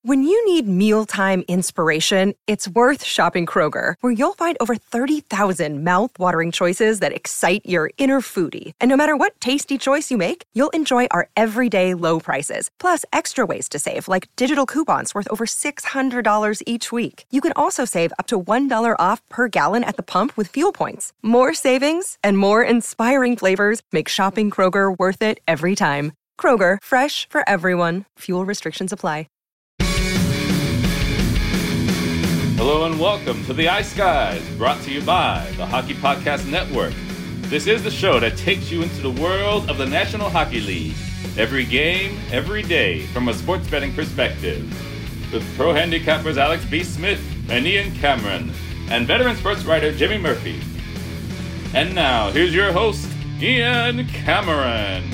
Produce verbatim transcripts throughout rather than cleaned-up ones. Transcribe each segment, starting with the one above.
When you need mealtime inspiration, it's worth shopping Kroger, where you'll find over thirty thousand mouth-watering choices that excite your inner foodie. And no matter what tasty choice you make, you'll enjoy our everyday low prices, plus extra ways to save, like digital coupons worth over six hundred dollars each week. You can also save up to one dollar off per gallon at the pump with fuel points. More savings and more inspiring flavors make shopping Kroger worth it every time. Kroger, fresh for everyone. Fuel restrictions apply. Hello and welcome to the Ice Guys, brought to you by the Hockey Podcast Network. This is the show that takes you into the world of the National Hockey League. Every game, every day, from a sports betting perspective. With pro handicappers Alex B. Smith and Ian Cameron, and veteran sports writer Jimmy Murphy. And now, here's your host, Ian Cameron.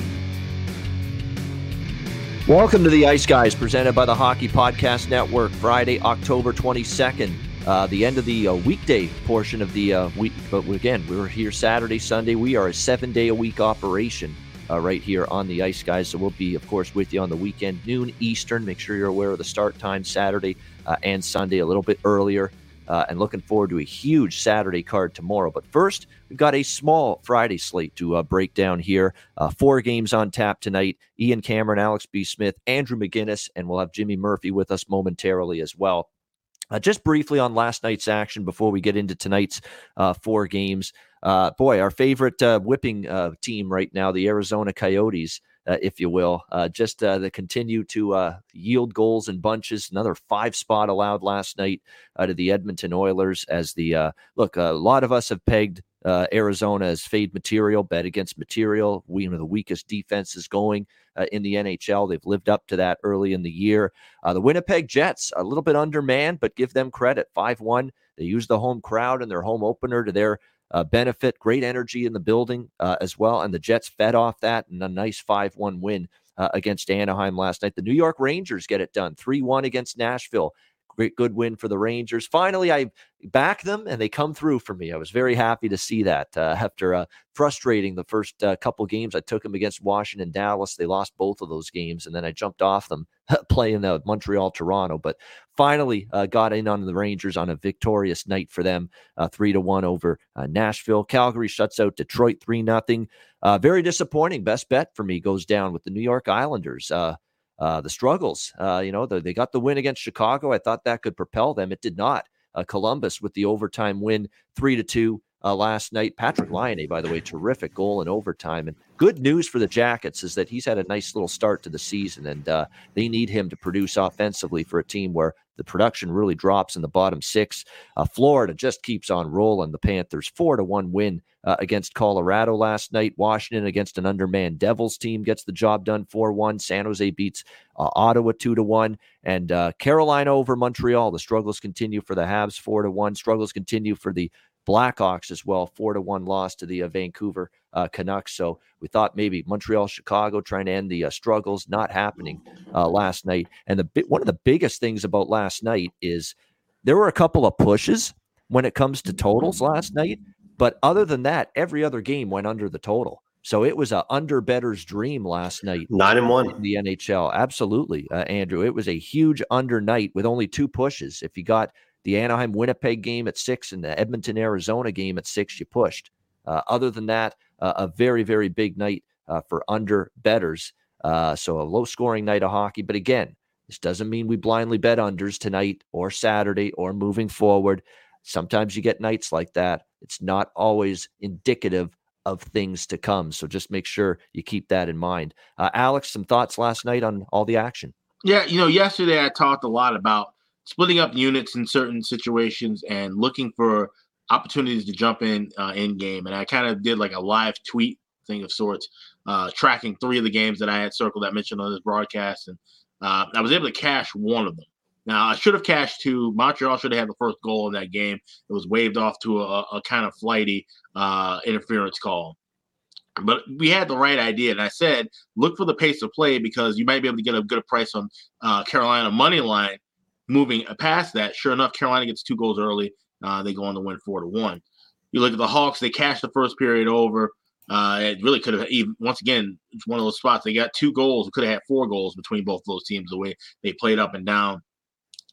Welcome to the Ice Guys, presented by the Hockey Podcast Network, Friday, October twenty-second, uh, the end of the uh, weekday portion of the uh, week. But again, we were here Saturday, Sunday. We are a seven-day-a-week operation uh, right here on the Ice Guys. So we'll be, of course, with you on the weekend, noon Eastern. Make sure you're aware of the start time Saturday uh, and Sunday a little bit earlier. Uh, and looking forward to a huge Saturday card tomorrow. But first, we've got a small Friday slate to uh, break down here. Uh, four games on tap tonight. Ian Cameron, Alex B. Smith, Andrew McGinnis, and we'll have Jimmy Murphy with us momentarily as well. Uh, just briefly on last night's action before we get into tonight's uh, four games. Uh, boy, our favorite uh, whipping uh, team right now, the Arizona Coyotes, Uh, if you will, uh, just uh, they continue to uh, yield goals in bunches. Another five spot allowed last night uh, to the Edmonton Oilers. As the uh, look, a lot of us have pegged uh, Arizona as fade material, bet against material. We one of the weakest defenses going uh, in the N H L. They've lived up to that early in the year. Uh, the Winnipeg Jets, a little bit undermanned, but give them credit. five one. They used the home crowd and their home opener to their Uh, benefit, great energy in the building uh, as well, and the Jets fed off that, and a nice five one win uh, against Anaheim last night. The New York Rangers get it done, three one against Nashville. Great, good win for the Rangers. Finally, I back them, and they come through for me. I was very happy to see that uh, after uh, frustrating the first uh, couple games. I took them against Washington, Dallas. They lost both of those games, and then I jumped off them playing uh, Montreal, Toronto. But finally uh, got in on the Rangers on a victorious night for them, uh, three to one over uh, Nashville. Calgary shuts out Detroit three nothing. Uh, very disappointing. Best bet for me goes down with the New York Islanders. Uh, Uh, the struggles, uh, you know, the, they got the win against Chicago. I thought that could propel them. It did not. Uh, Columbus with the overtime win, three to two uh, last night. Patrick Laine, by the way, terrific goal in overtime. And good news for the Jackets is that he's had a nice little start to the season, and uh, they need him to produce offensively for a team where the production really drops in the bottom six. Uh, Florida just keeps on rolling. The Panthers four to one win uh, against Colorado last night. Washington against an undermanned Devils team gets the job done four one. San Jose beats uh, Ottawa two to one, and uh, Carolina over Montreal. The struggles continue for the Habs four to one. Struggles continue for the Blackhawks as well, four to one loss to the uh, Vancouver uh, Canucks. So we thought maybe Montreal, Chicago trying to end the uh, struggles, not happening uh, last night. And the one of the biggest things about last night is there were a couple of pushes when it comes to totals last night, but other than that, every other game went under the total. So it was a under bettor's dream last night. Nine and one in the N H L. Absolutely, uh, Andrew. It was a huge under night with only two pushes. If you got the Anaheim Winnipeg game at six and the Edmonton Arizona game at six, you pushed. Uh, other than that, uh, a very, very big night uh, for under bettors. Uh, so a low scoring night of hockey. But again, this doesn't mean we blindly bet unders tonight or Saturday or moving forward. Sometimes you get nights like that. It's not always indicative of things to come. So just make sure you keep that in mind. Uh, Alex, some thoughts last night on all the action? Yeah, you know, yesterday I talked a lot about splitting up units in certain situations and looking for opportunities to jump in uh, in game. And I kind of did like a live tweet thing of sorts, uh, tracking three of the games that I had circled that I mentioned on this broadcast. And uh, I was able to cash one of them. Now, I should have cashed two. Montreal should have had the first goal in that game. It was waved off to a, a kind of flighty uh, interference call. But we had the right idea. And I said, look for the pace of play because you might be able to get a good price on uh, Carolina money line. Moving past that, sure enough, Carolina gets two goals early. Uh, they go on to win four to one. You look at the Hawks; they cashed the first period over. Uh, it really could have even once again. It's one of those spots they got two goals. It could have had four goals between both of those teams. The way they played up and down.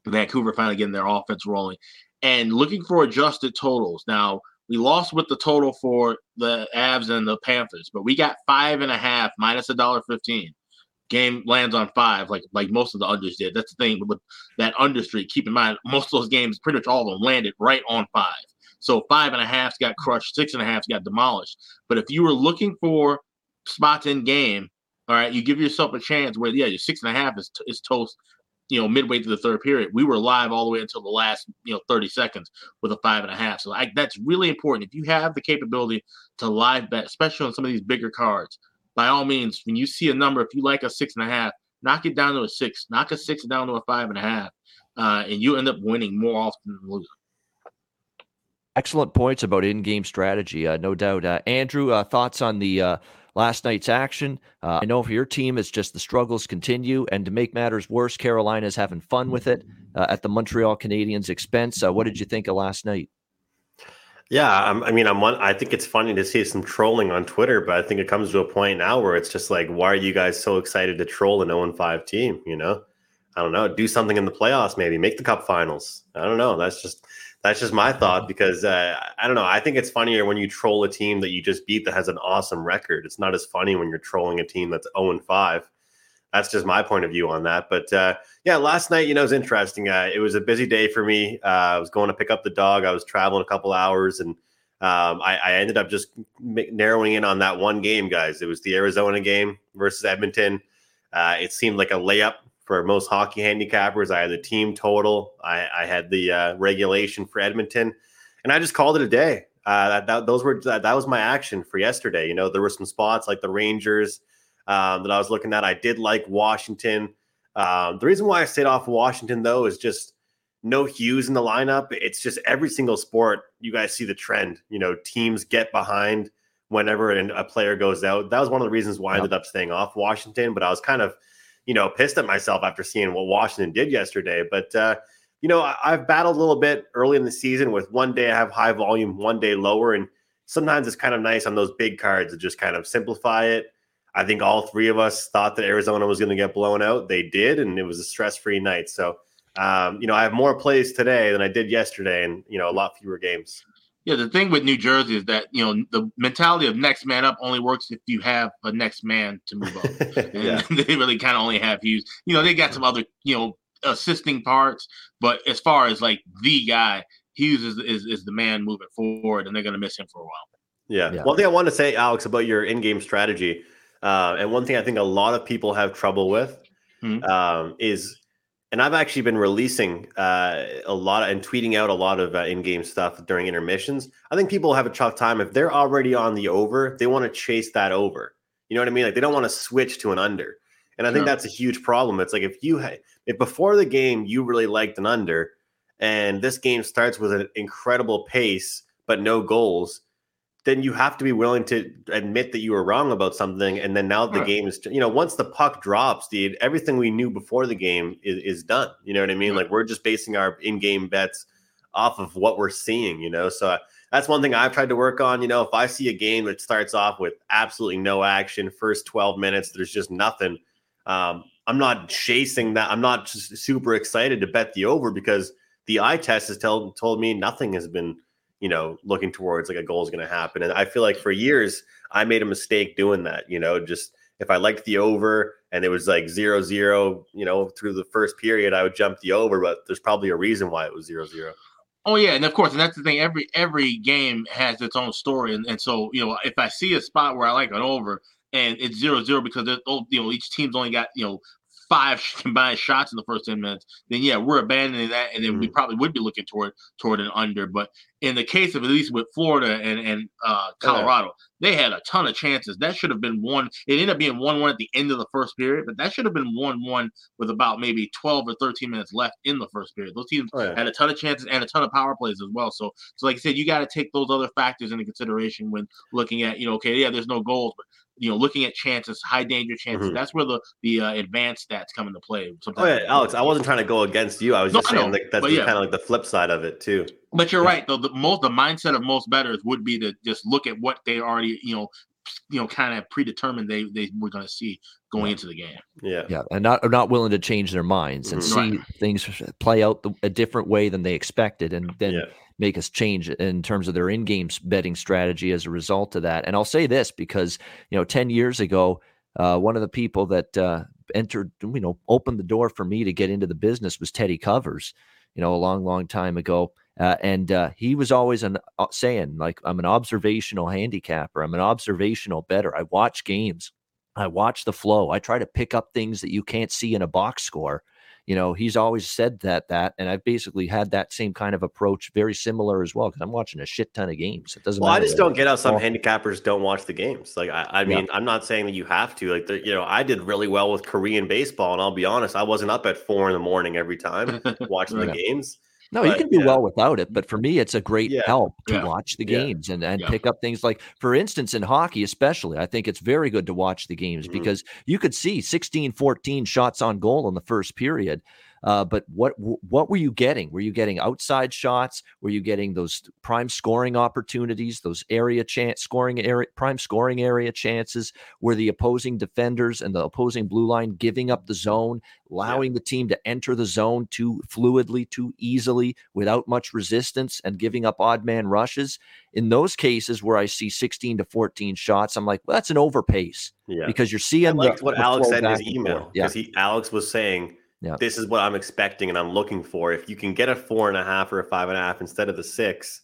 Vancouver finally getting their offense rolling, and looking for adjusted totals. Now, we lost with the total for the Avs and the Panthers, but we got five and a half minus a dollar fifteen. Game lands on five, like like most of the unders did. That's the thing with that under streak. Keep in mind, most of those games, pretty much all of them, landed right on five. So five and a half's got crushed, six and a half's got demolished. But if you were looking for spots in game, all right, you give yourself a chance where, yeah, your six and a half is is toast, you know, midway through the third period. We were live all the way until the last, you know, thirty seconds with a five and a half. So I, that's really important. If you have the capability to live bet, especially on some of these bigger cards, by all means, when you see a number, if you like a six and a half, knock it down to a six, knock a six down to a five and a half, uh, and you end up winning more often than losing. Excellent points about in-game strategy, uh, no doubt. Uh, Andrew, uh, thoughts on the uh, last night's action? Uh, I know for your team, it's just the struggles continue, and to make matters worse, Carolina's having fun with it uh, at the Montreal Canadiens' expense. Uh, what did you think of last night? Yeah, I'm, I mean, I'm one, I think it's funny to see some trolling on Twitter, but I think it comes to a point now where it's just like, why are you guys so excited to troll an oh and five team? You know, I don't know. Do something in the playoffs, maybe make the Cup Finals. I don't know. That's just that's just my thought because uh, I don't know. I think it's funnier when you troll a team that you just beat that has an awesome record. It's not as funny when you're trolling a team that's oh and five. That's just my point of view on that. But uh, yeah, last night, you know, it was interesting. Uh, it was a busy day for me. Uh, I was going to pick up the dog. I was traveling a couple hours, and um, I, I ended up just narrowing in on that one game, guys. It was the Arizona game versus Edmonton. Uh, it seemed like a layup for most hockey handicappers. I had the team total. I, I had the uh, regulation for Edmonton, and I just called it a day. Uh, that, that those were that, that was my action for yesterday. You know, there were some spots like the Rangers Um, that I was looking at. I did like Washington. Um, the reason why I stayed off Washington, though, is just no Hughes in the lineup. It's just every single sport, you guys see the trend. You know, teams get behind whenever a player goes out. That was one of the reasons why I ended up staying off Washington. But I was kind of, you know, pissed at myself after seeing what Washington did yesterday. But, uh, you know, I, I've battled a little bit early in the season with one day I have high volume, one day lower. And sometimes it's kind of nice on those big cards to just kind of simplify it. I think all three of us thought that Arizona was going to get blown out. They did, and it was a stress-free night. So, um, you know, I have more plays today than I did yesterday and, you know, a lot fewer games. Yeah, the thing with New Jersey is that, you know, the mentality of next man up only works if you have a next man to move up. And Yeah. they really kind of only have Hughes. You know, they got some other, you know, assisting parts. But as far as, like, the guy, Hughes is, is, is the man moving forward, and they're going to miss him for a while. Yeah. Yeah. One thing I want to say, Alex, about your in-game strategy, uh, and one thing I think a lot of people have trouble with Mhm. um, is, and I've actually been releasing uh, a lot of, and tweeting out a lot of uh, in-game stuff during intermissions. I think people have a tough time if they're already on the over, they want to chase that over. You know what I mean? Like they don't want to switch to an under. And I think Sure. that's a huge problem. It's like if you ha- if before the game you really liked an under, and this game starts with an incredible pace but no goals, then you have to be willing to admit that you were wrong about something. And then now the Right. game is, you know, once the puck drops, the everything we knew before the game is, is done. You know what I mean? Right. Like we're just basing our in-game bets off of what we're seeing, you know? So that's one thing I've tried to work on. You know, if I see a game that starts off with absolutely no action, first twelve minutes, there's just nothing. Um, I'm not chasing that. I'm not just super excited to bet the over because the eye test has tell, told me nothing has been, you know, looking towards like a goal is going to happen. And I feel like for years I made a mistake doing that, you know, just if I liked the over and it was like zero, zero, you know, through the first period, I would jump the over, but there's probably a reason why it was zero, zero. Oh yeah, and of course, and that's the thing. Every every game has its own story, and, and so you know, if I see a spot where I like an over and it's zero zero because they're, oh, you know each team's only got you know five combined shots in the first ten minutes, then yeah, we're abandoning that, and then mm-hmm. we probably would be looking toward toward an under. But in the case of at least with Florida and and uh, Colorado, yeah. they had a ton of chances. That should have been one. It ended up being one one at the end of the first period, but that should have been one one with about maybe twelve or thirteen minutes left in the first period. Those teams oh, yeah. had a ton of chances and a ton of power plays as well. So, so like I said, you got to take those other factors into consideration when looking at, you know, okay, yeah, there's no goals, but you know, looking at chances, high danger chances, mm-hmm. that's where the the uh, advanced stats come into play. Sometimes oh yeah, Alex, I wasn't trying to go against you. I was just no, saying like that's yeah. kind of like the flip side of it too. But you're yeah. right, though. The most the mindset of most bettors would be to just look at what they already, you know, you know, kind of predetermined they they were going to see going yeah. into the game. Yeah. Yeah. And not, are not willing to change their minds and Mm-hmm. see Right. things play out the, a different way than they expected. And then Yeah. make us change in terms of their in-game betting strategy as a result of that. And I'll say this because, you know, ten years ago, uh, one of the people that uh, entered, you know, opened the door for me to get into the business was Teddy Covers, you know, a long, long time ago. Uh, and uh, he was always an, uh, saying, like, I'm an observational handicapper. I'm an observational bettor. I watch games. I watch the flow. I try to pick up things that you can't see in a box score. You know, he's always said that, that, and I've basically had that same kind of approach, very similar as well, because I'm watching a shit ton of games. It doesn't Well, I matter. just don't get how some Well, handicappers don't watch the games. Like, I, I mean, I'm not saying that you have to. Like, the, you know, I did really well with Korean baseball, and I'll be honest, I wasn't up at four in the morning every time watching Right. the games. No, But, you can do yeah. well without it, but for me, it's a great Yeah. help to Yeah. watch the Yeah. games and, and Yeah. pick up things like, for instance, in hockey, especially, I think it's very good to watch the games Mhm. because you could see sixteen, fourteen shots on goal in the first period. Uh, but what what were you getting? Were you getting outside shots? Were you getting those prime scoring opportunities, those area chance scoring area, prime scoring area chances? Were the opposing defenders and the opposing blue line giving up the zone, allowing the team to enter the zone too fluidly, too easily, without much resistance, and giving up odd man rushes? In those cases where I see sixteen to fourteen shots, I'm like, well, that's an overpace Yeah. because you're I seeing liked the, what the Alex flow said in his back and email forth. Yeah. because he Alex was saying, Yeah. this is what I'm expecting and I'm looking for. If you can get a four and a half or a five and a half instead of the six,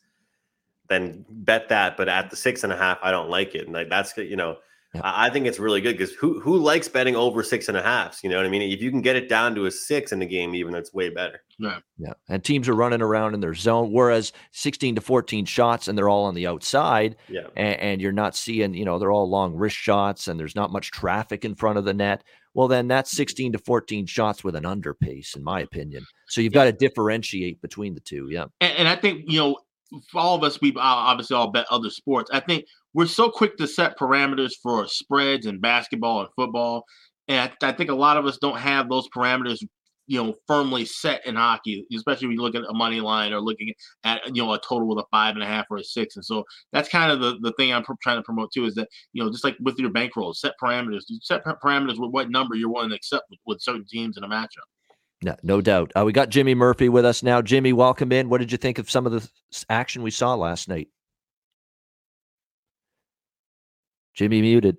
then bet that. But at the six and a half, I don't like it. And like, that's, you know, Yeah. I, I think it's really good because who who likes betting over six and a halves? You know what I mean? If you can get it down to a six in the game, even that's way better. Yeah. Yeah. And teams are running around in their zone, whereas sixteen to fourteen shots and they're all on the outside. Yeah. And, and you're not seeing, you know, they're all long wrist shots and there's not much traffic in front of the net. Well, then that's sixteen to fourteen shots with an underpace, in my opinion. So you've got to differentiate between the two. Yeah. And, and I think, you know, for all of us, we obviously all bet other sports. I think we're so quick to set parameters for spreads in basketball and football. And I, I think a lot of us don't have those parameters, you know, firmly set in hockey, especially when you look at a money line or looking at, you know, a total with a five and a half or a six. And so that's kind of the, the thing I'm pr- trying to promote too, is that, you know, just like with your bankroll, set parameters, you set parameters with what number you're willing to accept with, with certain teams in a matchup. No, no doubt. Uh, we got Jimmy Murphy with us now. Jimmy, welcome in. What did you think of some of the action we saw last night? Jimmy muted.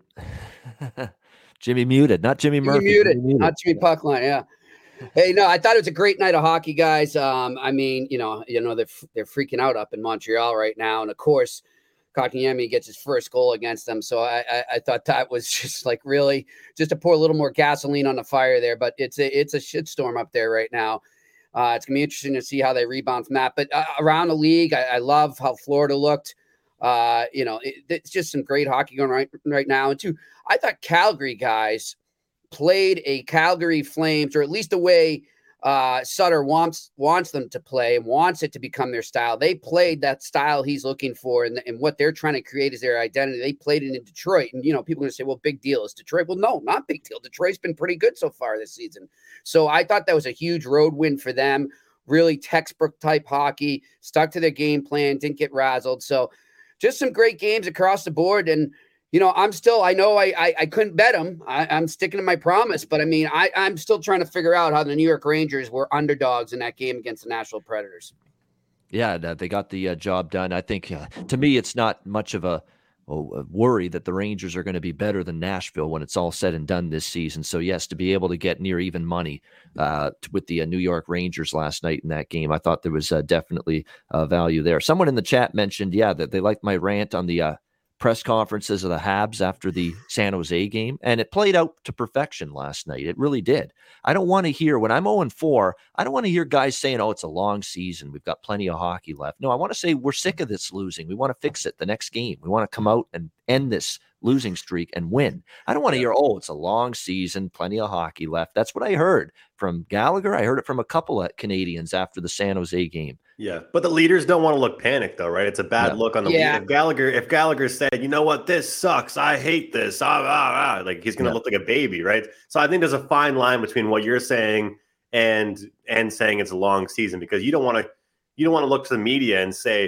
Jimmy muted, not Jimmy, Jimmy Murphy. muted, Jimmy muted. not Jimmy Puckline. Yeah. Hey, no, I thought it was a great night of hockey, guys. Um, I mean, you know, you know, they're they're freaking out up in Montreal right now, and of course, Kotkaniemi gets his first goal against them. So I, I, I thought that was just like really just to pour a little more gasoline on the fire there. But it's a it's a shitstorm up there right now. Uh, it's gonna be interesting to see how they rebound from that. But uh, around the league, I, I love how Florida looked. Uh, you know, it, it's just some great hockey going right right now. And two, I thought Calgary guys played a Calgary Flames, or at least the way uh, Sutter wants wants them to play and wants it to become their style. They played that style he's looking for, and, and what they're trying to create is their identity. They played it in Detroit, and you know, people are going to say, "Well, big deal is Detroit." Well, no, not big deal. Detroit's been pretty good so far this season, so I thought that was a huge road win for them. Really textbook type hockey, stuck to their game plan, didn't get razzled. So, just some great games across the board, and. You know, I'm still, I know I I, I couldn't bet them. I, I'm sticking to my promise, but I mean, I, I'm still trying to figure out how the New York Rangers were underdogs in that game against the Nashville Predators. Yeah, they got the uh, job done. I think, uh, to me, it's not much of a, a worry that the Rangers are going to be better than Nashville when it's all said and done this season. So, yes, to be able to get near even money uh, with the uh, New York Rangers last night in that game, I thought there was uh, definitely uh, value there. Someone in the chat mentioned, yeah, that they liked my rant on the uh, press conferences of the Habs after the San Jose game, and it played out to perfection last night. It really did. I don't want to hear, when I'm oh and four, I don't want to hear guys saying, oh, it's a long season, we've got plenty of hockey left. No, I want to say we're sick of this losing. We want to fix it the next game. We want to come out and end this losing streak and win. I don't want to hear, oh, it's a long season, plenty of hockey left. That's what I heard from Gallagher. I heard it from a couple of Canadians after the San Jose game. Yeah, but the leaders don't want to look panicked, though, right? It's a bad Yeah. look on the Yeah. lead. If Gallagher, if Gallagher said, you know what, this sucks, I hate this, ah, ah, ah, like he's going to Yeah. look like a baby, right? So I think there's a fine line between what you're saying and and saying it's a long season, because you don't want to you don't want to look to the media and say,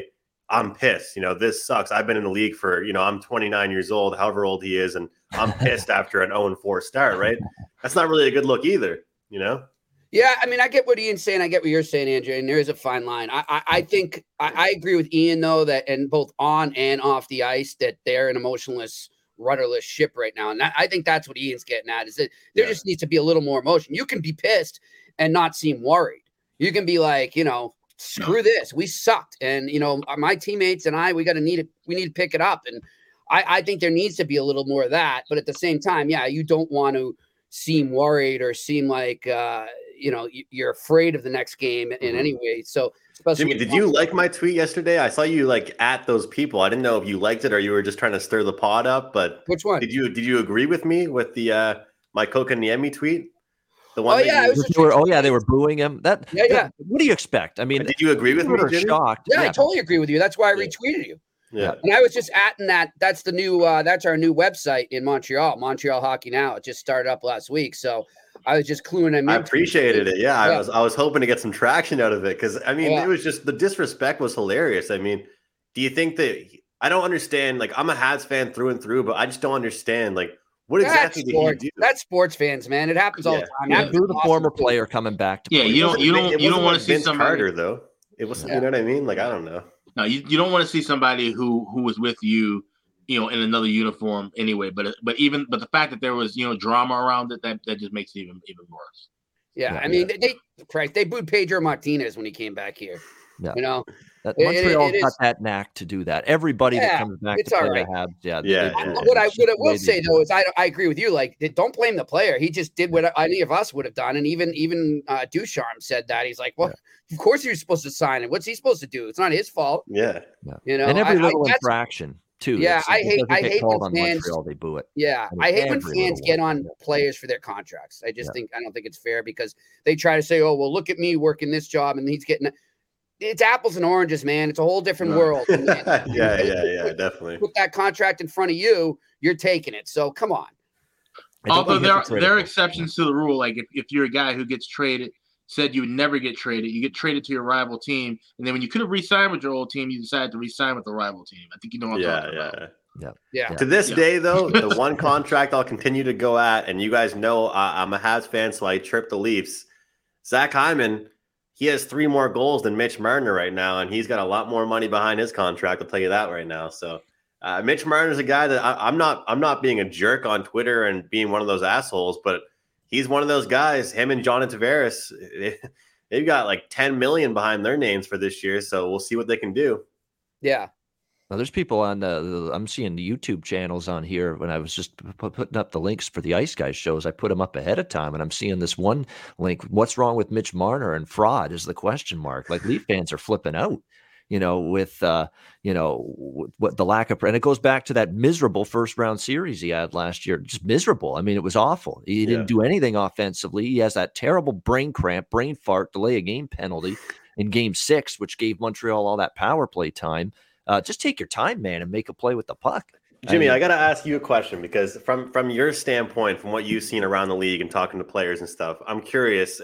I'm pissed. You know, this sucks. I've been in the league for, you know, I'm twenty-nine years old, however old he is, and I'm pissed after an oh and four start, right? That's not really a good look either, you know? Yeah, I mean, I get what Ian's saying. I get what you're saying, Andrew, and there is a fine line. I I, I think I, I agree with Ian, though, that and both on and off the ice, that they're an emotionless, rudderless ship right now. And that, I think that's what Ian's getting at, is that there yeah. just needs to be a little more emotion. You can be pissed and not seem worried. You can be like, you know, screw this. We sucked. And, you know, my teammates and I, we got to need it. We need to pick it up. And I, I think there needs to be a little more of that. But at the same time, yeah, you don't want to seem worried or seem like, uh, you know, you're afraid of the next game in mm-hmm. any way. So, Jimmy, did you like my tweet yesterday? I saw you like at those people. I didn't know if you liked it or you were just trying to stir the pot up. But which one? Did you did you agree with me with the uh, my Kotkaniemi tweet? The one oh yeah, you, were, oh yeah, they were booing him. That yeah, yeah. That, what do you expect? I mean, did you agree with me? Were shocked. Yeah, yeah, I totally agree with you. That's why I yeah. retweeted you. Yeah, and I was just at that. That's the new. Uh, that's our new website in Montreal. Montreal Hockey Now. It just started up last week, so I was just cluing him. I appreciated it. Yeah, yeah, I was. I was hoping to get some traction out of it because I mean, yeah. it was just the disrespect was hilarious. I mean, do you think that I don't understand? Like, I'm a Habs fan through and through, but I just don't understand. Like, what exactly did he do? That's sports fans, man. It happens all yeah. the time. Yeah. Who's the former player coming back? To yeah, play. you don't. You don't. You don't want like to see Vince somebody. Carter, though. It wasn't. Yeah. You know what I mean? Like, I don't know. No, you, you don't want to see somebody who who was with you, you know, in another uniform anyway. But but even but the fact that there was you know drama around it, that that just makes it even even worse. Yeah, yeah I mean, yeah. they Christ, they booed Pedro Martinez when he came back here. Yeah. You know, that, Montreal got is, that knack to do that. Everybody yeah, that comes back to play right. the Habs, yeah, yeah. They, yeah. What I what I will say though is I I agree with you. Like, don't blame the player. He just did what any of us would have done, and even even uh, Ducharme said that. He's like, well, yeah. of course you're supposed to sign it. What's he supposed to do? It's not his fault. Yeah, yeah. You know, and every I, little I, infraction too. Yeah, it's, I hate I hate when on fans. Montreal, they boo it. Yeah, I, mean, I hate when fans get on yeah. players for their contracts. I just yeah. think I don't think it's fair because they try to say, oh well, look at me working this job, and he's getting. It's apples and oranges, man. It's a whole different no. world. yeah, yeah, yeah, put, definitely. Put that contract in front of you, you're taking it. So come on. Although there are, there are exceptions to the rule. Like if, if you're a guy who gets traded, said you would never get traded, you get traded to your rival team, and then when you could have re-signed with your old team, you decided to re-sign with the rival team. I think you know what I'm yeah, talking yeah. about. Yeah. Yeah. To this yeah. day, though, the one contract I'll continue to go at, and you guys know I, I'm a Habs fan, so I chirp the Leafs. Zach Hyman. He has three more goals than Mitch Marner right now, and he's got a lot more money behind his contract. I'll tell you that right now. So, uh, Mitch Marner is a guy that I, I'm not. I'm not being a jerk on Twitter and being one of those assholes, but he's one of those guys. Him and Jonathan Tavares, they, they've got like ten million behind their names for this year. So we'll see what they can do. Yeah. Now, there's people on the, the I'm seeing the YouTube channels on here. When I was just p- putting up the links for the Ice Guys shows, I put them up ahead of time, and I'm seeing this one link. What's wrong with Mitch Marner and fraud is the question mark. Like Leaf fans are flipping out, you know, with uh, you know what the lack of, and it goes back to that miserable first round series he had last year. Just miserable. I mean, it was awful. He didn't yeah. do anything offensively. He has that terrible brain cramp, brain fart, delay a game penalty in Game Six, which gave Montreal all that power play time. Uh, just take your time, man, and make a play with the puck. Jimmy, I, mean, I got to ask you a question because from, from your standpoint, from what you've seen around the league and talking to players and stuff, I'm curious.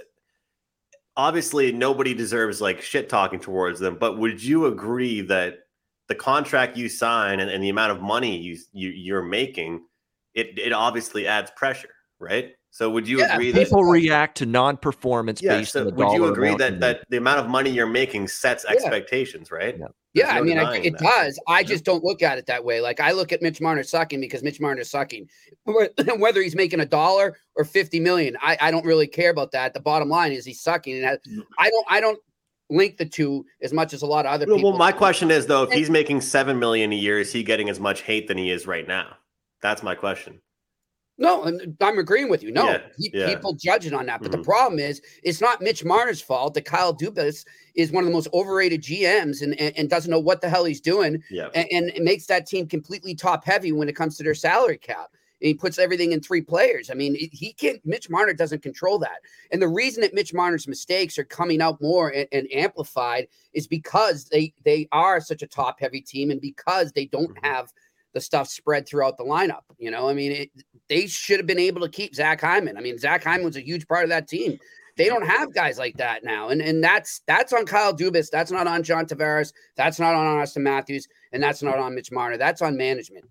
Obviously, nobody deserves like shit talking towards them, but would you agree that the contract you sign and, and the amount of money you, you you're making, it it obviously adds pressure, right? So would you yeah, agree that people react to non-performance yeah, based so on the would dollar you agree amount that, that the amount of money you're making sets yeah. expectations, right? Yeah. Yeah, no I mean, I, it that. does. I just don't look at it that way. Like I look at Mitch Marner sucking because Mitch Marner's sucking. Whether he's making a dollar or fifty million, I, I don't really care about that. The bottom line is he's sucking, and I don't I don't link the two as much as a lot of other well, people. Well, my question is though, if he's making seven million a year, is he getting as much hate than he is right now? That's my question. No, I'm agreeing with you. No, yeah, he, yeah. people judge it on that. But mm-hmm. the problem is, it's not Mitch Marner's fault that Kyle Dubas is one of the most overrated G Ms and, and, and doesn't know what the hell he's doing. Yeah. And, and it makes that team completely top heavy when it comes to their salary cap. And he puts everything in three players. I mean, he can't, Mitch Marner doesn't control that. And the reason that Mitch Marner's mistakes are coming out more and, and amplified is because they, they are such a top heavy team and because they don't mm-hmm. have the stuff spread throughout the lineup. You know, I mean, it, they should have been able to keep Zach Hyman. I mean, Zach Hyman was a huge part of that team. They don't have guys like that now. And and that's that's on Kyle Dubas. That's not on John Tavares. That's not on Austin Matthews. And that's not on Mitch Marner. That's on management.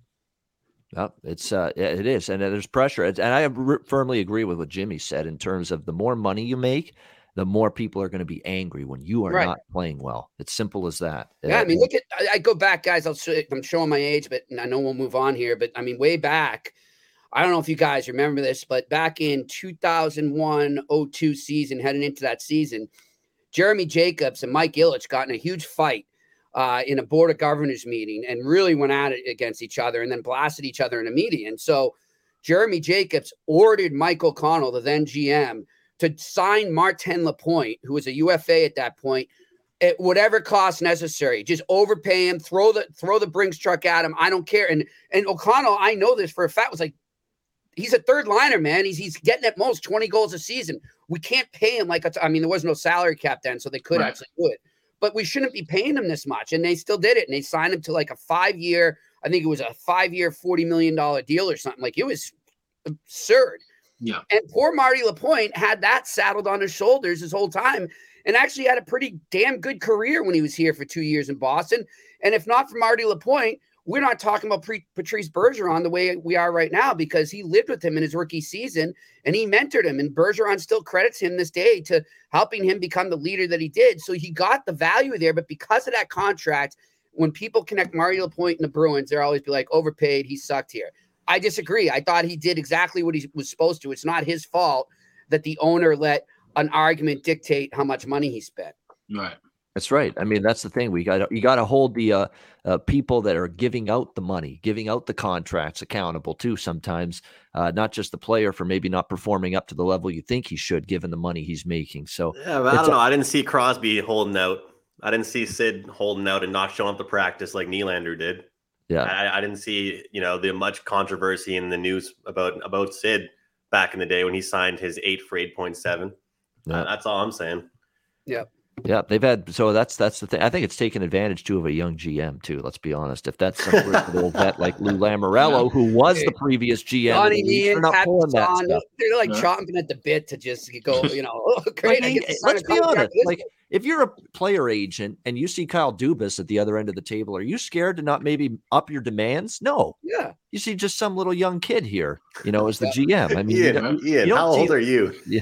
Well, it's uh, it is, and there's pressure, and I re- firmly agree with what Jimmy said in terms of the more money you make, the more people are going to be angry when you are right. not playing well. It's simple as that. Yeah, I mean, look at I, I go back, guys. I'll show, I'm showing my age, but I know we'll move on here. But I mean, way back, I don't know if you guys remember this, but back in two thousand one oh two season, heading into that season, Jeremy Jacobs and Mike Ilitch got in a huge fight uh, in a board of governors meeting and really went at it against each other and then blasted each other in a meeting. And so Jeremy Jacobs ordered Mike O'Connell, the then G M, to sign Martin Lapointe, who was a U F A at that point, at whatever cost necessary. Just overpay him, throw the throw the Brinks truck at him. I don't care. And and O'Connell, I know this for a fact, was like, he's a third liner, man. He's he's getting at most twenty goals a season. We can't pay him like a t- I mean, there was no salary cap then, so they could right. actually do it. But we shouldn't be paying him this much. And they still did it. And they signed him to like a five-year, I think it was a five-year, forty million dollars deal or something. Like, it was absurd. Yeah. And poor Marty Lapointe had that saddled on his shoulders his whole time and actually had a pretty damn good career when he was here for two years in Boston. And if not for Marty Lapointe, we're not talking about pre- Patrice Bergeron the way we are right now, because he lived with him in his rookie season and he mentored him. And Bergeron still credits him this day to helping him become the leader that he did. So he got the value there. But because of that contract, when people connect Marty Lapointe and the Bruins, they'll always be like, overpaid, he sucked here. I disagree. I thought he did exactly what he was supposed to. It's not his fault that the owner let an argument dictate how much money he spent. Right. That's right. I mean, that's the thing. We got you got to hold the uh, uh, people that are giving out the money, giving out the contracts accountable too. Sometimes, uh, not just the player for maybe not performing up to the level you think he should, given the money he's making. So yeah, but I don't know. I didn't see Crosby holding out. I didn't see Sid holding out and not showing up to practice like Nylander did. Yeah, I, I didn't see, you know, the much controversy in the news about about Sid back in the day when he signed his eight for eight point seven. Yeah. Uh, that's all I'm saying. Yeah. Yeah, they've had so that's that's the thing. I think it's taken advantage too of a young G M too. Let's be honest. If that's some old vet like Lou Lamoriello, who was the previous G M, Johnny Meehan, not pulling that on, stuff. They're like yeah. chomping at the bit to just go, you know, oh, great. Like, hey, let's be honest. Like, if you're a player agent and you see Kyle Dubas at the other end of the table, are you scared to not maybe up your demands? No. Yeah. You see just some little young kid here, you know, as the G M. I mean, Ian, you don't, Ian you how old see, are you? Yeah.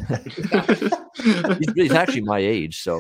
he's, he's actually my age, so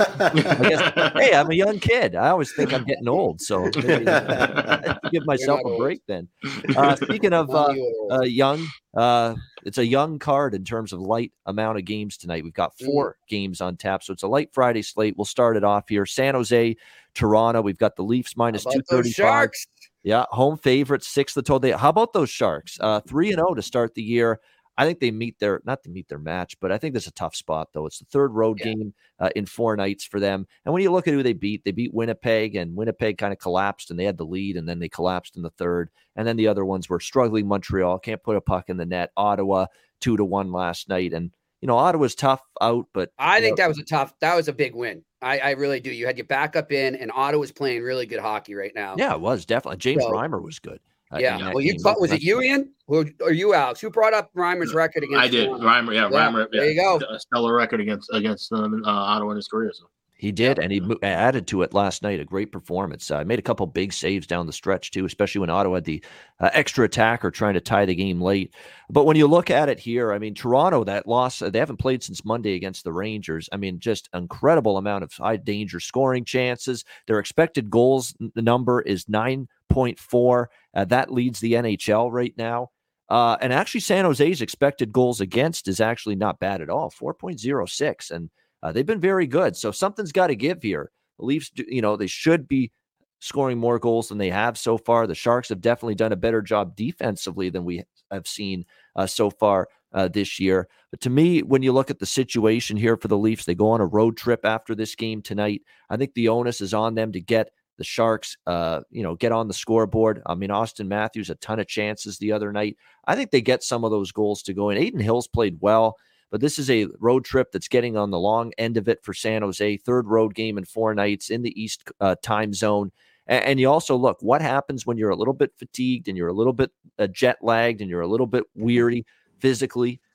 I guess, hey, I'm a young kid. I always think I'm getting old, so maybe, uh, give myself a break then. Uh, speaking of uh, uh, young, uh, it's a young card in terms of light amount of games tonight. We've got four mm. games on tap, so it's a light Friday slate. We'll start it off here. San Jose, Toronto. We've got the Leafs minus two thirty-five. Yeah, home favorites, six the total. How about those Sharks? Uh, three and zero to start the year. I think they meet their not to meet their match, but I think this is a tough spot though. It's the third road yeah. game uh, in four nights for them. And when you look at who they beat, they beat Winnipeg, and Winnipeg kind of collapsed, and they had the lead, and then they collapsed in the third. And then the other ones were struggling. Montreal can't put a puck in the net. Ottawa two to one last night, and you know Ottawa's tough out, but I think know, that was a tough. That was a big win. I, I really do. You had your backup in, and Ottawa's playing really good hockey right now. Yeah, it was definitely. James so, Reimer was good. Uh, yeah. Well, you thought, was it you, Ian, or, or you, Alex? Who brought up Reimer's record against? I did. Reimer, yeah, yeah, Reimer. There yeah, you go. A stellar record against against um, uh, Ottawa in his career. So. He did, and he added to it last night. A great performance. Uh, made a couple big saves down the stretch too, especially when Ottawa had the uh, extra attacker trying to tie the game late. But when you look at it here, I mean, Toronto, that loss, uh, they haven't played since Monday against the Rangers. I mean, just incredible amount of high danger scoring chances. Their expected goals n- number is nine point four. Uh, that leads the N H L right now. Uh, and actually, San Jose's expected goals against is actually not bad at all, four point oh six. And Uh, they've been very good. So something's got to give here. The Leafs, you know, they should be scoring more goals than they have so far. The Sharks have definitely done a better job defensively than we have seen uh, so far uh, this year. But to me, when you look at the situation here for the Leafs, they go on a road trip after this game tonight. I think the onus is on them to get the Sharks, uh, you know, get on the scoreboard. I mean, Austin Matthews, a ton of chances the other night. I think they get some of those goals to go in. Aiden Hill's played well. But this is a road trip that's getting on the long end of it for San Jose. Third road game in four nights in the East uh, time zone. And, and you also look, what happens when you're a little bit fatigued and you're a little bit uh, jet lagged and you're a little bit weary physically?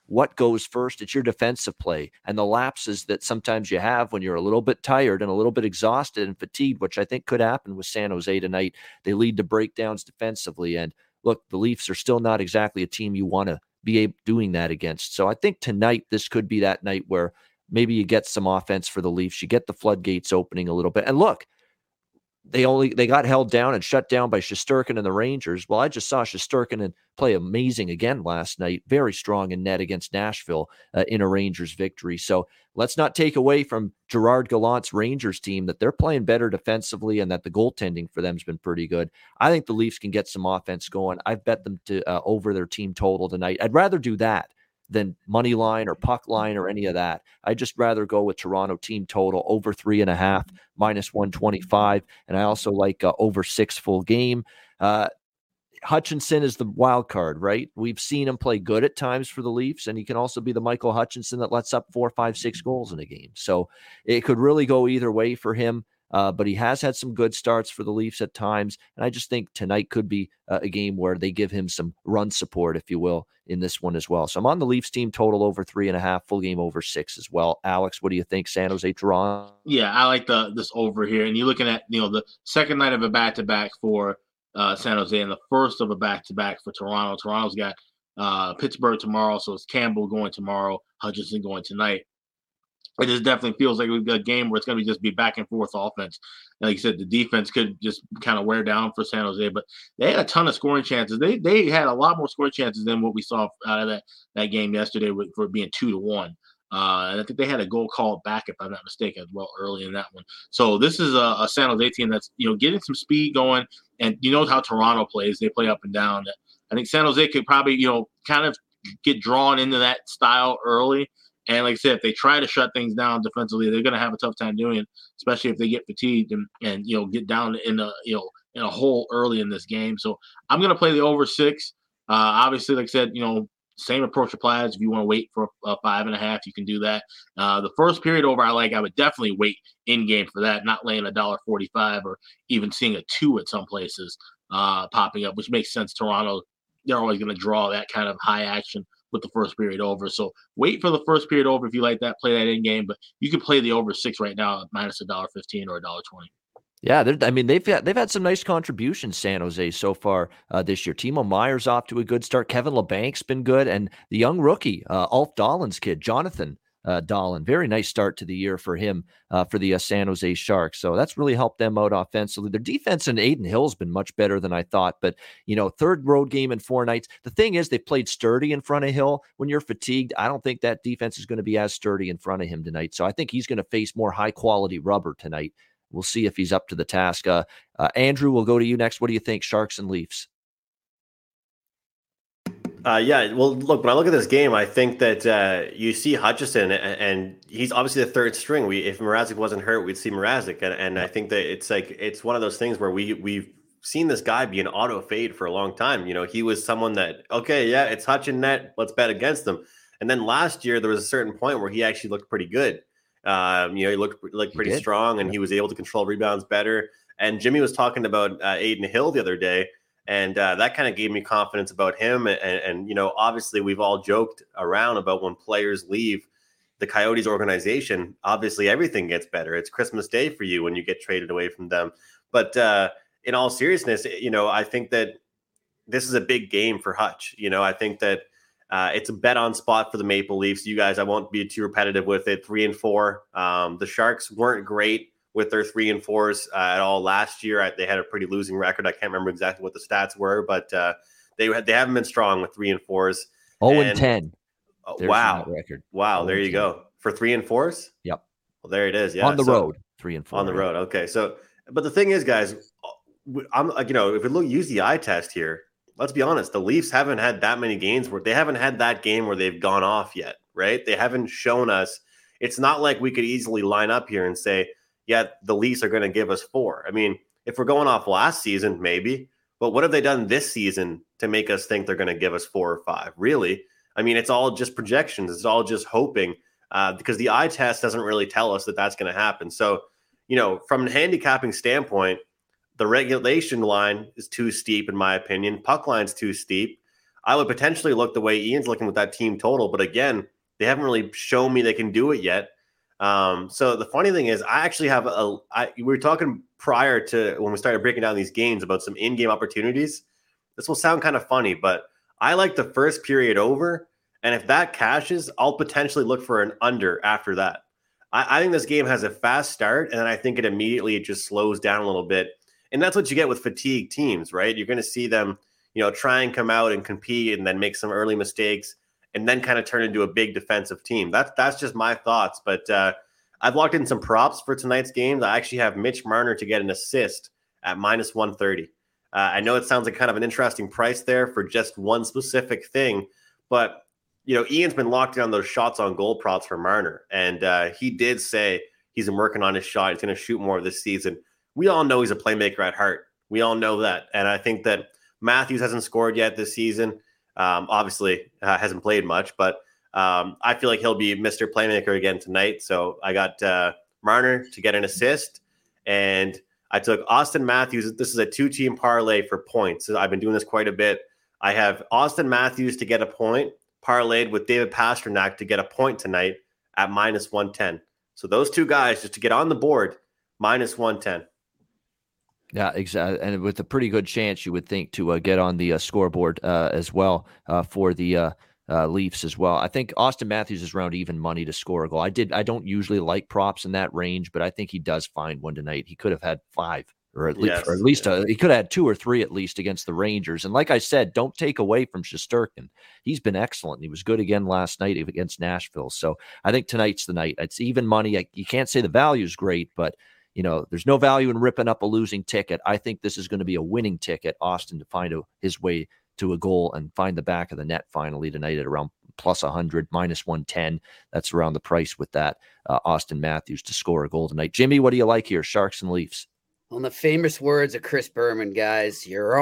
what goes first? It's your defensive play and the lapses that sometimes you have when you're a little bit tired and a little bit exhausted and fatigued, which I think could happen with San Jose tonight. They lead to breakdowns defensively. And look, the Leafs are still not exactly a team you want to be able, doing that against. So I think tonight this could be that night where maybe you get some offense for the Leafs. You get the floodgates opening a little bit. And look, They only they got held down and shut down by Shesterkin and the Rangers. Well, I just saw Shesterkin play amazing again last night, very strong in net against Nashville uh, in a Rangers victory. So let's not take away from Gerard Gallant's Rangers team that they're playing better defensively and that the goaltending for them has been pretty good. I think the Leafs can get some offense going. I've bet them to uh, over their team total tonight. I'd rather do that than money line or puck line or any of that. I'd just rather go with Toronto team total over three and a half, minus one twenty-five. And I also like uh, over six full game. Uh, Hutchinson is the wild card, right? We've seen him play good at times for the Leafs, and he can also be the Michael Hutchinson that lets up four, five, six goals in a game. So it could really go either way for him. Uh, but he has had some good starts for the Leafs at times. And I just think tonight could be uh, a game where they give him some run support, if you will, in this one as well. So I'm on the Leafs team total over three and a half, full game over six as well. Alex, what do you think? San Jose, Toronto? Yeah, I like the this over here. And you're looking at, you know, the second night of a back-to-back for uh, San Jose and the first of a back-to-back for Toronto. Toronto's got uh, Pittsburgh tomorrow, so it's Campbell going tomorrow, Hutchinson going tonight. It just definitely feels like we've got a game where it's going to be just be back and forth offense. And like you said, the defense could just kind of wear down for San Jose, but they had a ton of scoring chances. They they had a lot more scoring chances than what we saw out of that, that game yesterday with, for being two to one. Uh, and I think they had a goal called back, if I'm not mistaken, as well early in that one. So this is a, a San Jose team that's, you know, getting some speed going. And you know how Toronto plays. They play up and down. I think San Jose could probably, you know, kind of get drawn into that style early. And like I said, if they try to shut things down defensively, they're going to have a tough time doing it, especially if they get fatigued and, and you know, get down in a, you know, in a hole early in this game. So I'm going to play the over six. Uh, obviously, like I said, you know, same approach applies. If you want to wait for a five and a half, you can do that. Uh, the first period over, I like, I would definitely wait in game for that, not laying a dollar forty-five or even seeing a two at some places uh, popping up, which makes sense. Toronto, they're always going to draw that kind of high action with the first period over. So wait for the first period over if you like that, play that in game, but you can play the over six right now at minus a dollar fifteen or a dollar twenty. Yeah, I mean, they've had, they've had some nice contributions, San Jose, so far uh, this year. Timo Meyer's off to a good start. Kevin LeBank's been good. And the young rookie, uh, Ulf Dahlen's kid, Jonathan uh, Dahlen, very nice start to the year for him, uh, for the uh, San Jose Sharks. So that's really helped them out offensively. Their defense and Aiden Hill's been much better than I thought. But, you know, third road game in four nights. The thing is, they played sturdy in front of Hill. When you're fatigued, I don't think that defense is going to be as sturdy in front of him tonight. So I think he's going to face more high-quality rubber tonight. We'll see if he's up to the task. Uh, uh, Andrew, we'll go to you next. What do you think, Sharks and Leafs? Uh, yeah, well, look, when I look at this game, I think that uh, you see Hutchinson, and, and he's obviously the third string. We, if Mrazek wasn't hurt, we'd see Mrazek, and, and I think that it's like it's one of those things where we we've seen this guy be an auto fade for a long time. You know, he was someone that, okay, yeah, it's Hutch and net, let's bet against them. And then last year there was a certain point where he actually looked pretty good. Um, you know, he looked like pretty strong, and he was able to control rebounds better. And Jimmy was talking about uh, Aiden Hill the other day, and uh, that kind of gave me confidence about him. And, and, you know, obviously we've all joked around about when players leave the Coyotes organization, obviously everything gets better. It's Christmas Day for you when you get traded away from them. But uh, in all seriousness, you know, I think that this is a big game for Hutch. You know, I think that Uh, it's a bet on spot for the Maple Leafs. You guys, I won't be too repetitive with it. Three and four. Um, the Sharks weren't great with their three and fours uh, at all last year. I, they had a pretty losing record. I can't remember exactly what the stats were, but uh, they they haven't been strong with three and fours. Oh, and ten. Uh, wow, record. Wow, there you go for three and fours. Yep. Well, there it is. Yeah, on the so, road, three and four on the road. Okay, so but the thing is, guys, I'm like you know if we look use the eye test here. Let's be honest, the Leafs haven't had that many games where they haven't had that game where they've gone off yet, right? They haven't shown us. It's not like we could easily line up here and say, yeah, the Leafs are going to give us four. I mean, if we're going off last season, maybe, but what have they done this season to make us think they're going to give us four or five? Really? I mean, it's all just projections. It's all just hoping uh, because the eye test doesn't really tell us that that's going to happen. So, you know, from a handicapping standpoint, the regulation line is too steep, in my opinion. Puck line's too steep. I would potentially look the way Ian's looking with that team total. But again, they haven't really shown me they can do it yet. Um, so the funny thing is, I actually have a. I, we were talking prior to when we started breaking down these games about some in-game opportunities. This will sound kind of funny, but I like the first period over. And if that cashes, I'll potentially look for an under after that. I, I think this game has a fast start, and then I think it immediately just slows down a little bit. And that's what you get with fatigued teams, right? You're going to see them, you know, try and come out and compete and then make some early mistakes and then kind of turn into a big defensive team. That's that's just my thoughts. But uh, I've locked in some props for tonight's games. I actually have Mitch Marner to get an assist at minus one thirty. Uh, I know it sounds like kind of an interesting price there for just one specific thing, but you know, Ian's been locked in on those shots on goal props for Marner, and uh, he did say he's been working on his shot. He's going to shoot more this season. We all know he's a playmaker at heart. We all know that, and I think that Matthews hasn't scored yet this season. Um, obviously, uh, hasn't played much, but um, I feel like he'll be Mister Playmaker again tonight. So I got uh, Marner to get an assist, and I took Austin Matthews. This is a two-team parlay for points. I've been doing this quite a bit. I have Austin Matthews to get a point, parlayed with David Pastrnak to get a point tonight at minus one ten. So those two guys just to get on the board, minus one ten. Yeah, exactly. And with a pretty good chance, you would think, to uh, get on the uh, scoreboard uh, as well uh, for the uh, uh, Leafs as well. I think Austin Matthews is around even money to score a goal. I did. I don't usually like props in that range, but I think he does find one tonight. He could have had five, or at least, yes. or at least uh, he could have had two or three at least against the Rangers. And like I said, don't take away from Shesterkin. He's been excellent. He was good again last night against Nashville. So I think tonight's the night. It's even money. I, you can't say the value is great, but you know, there's no value in ripping up a losing ticket. I think this is going to be a winning ticket. Austin to find a, his way to a goal and find the back of the net finally tonight at around plus one hundred, minus one ten. That's around the price with that. Uh, Austin Matthews to score a goal tonight. Jimmy, what do you like here? Sharks and Leafs. On the famous words of Chris Berman, guys, you're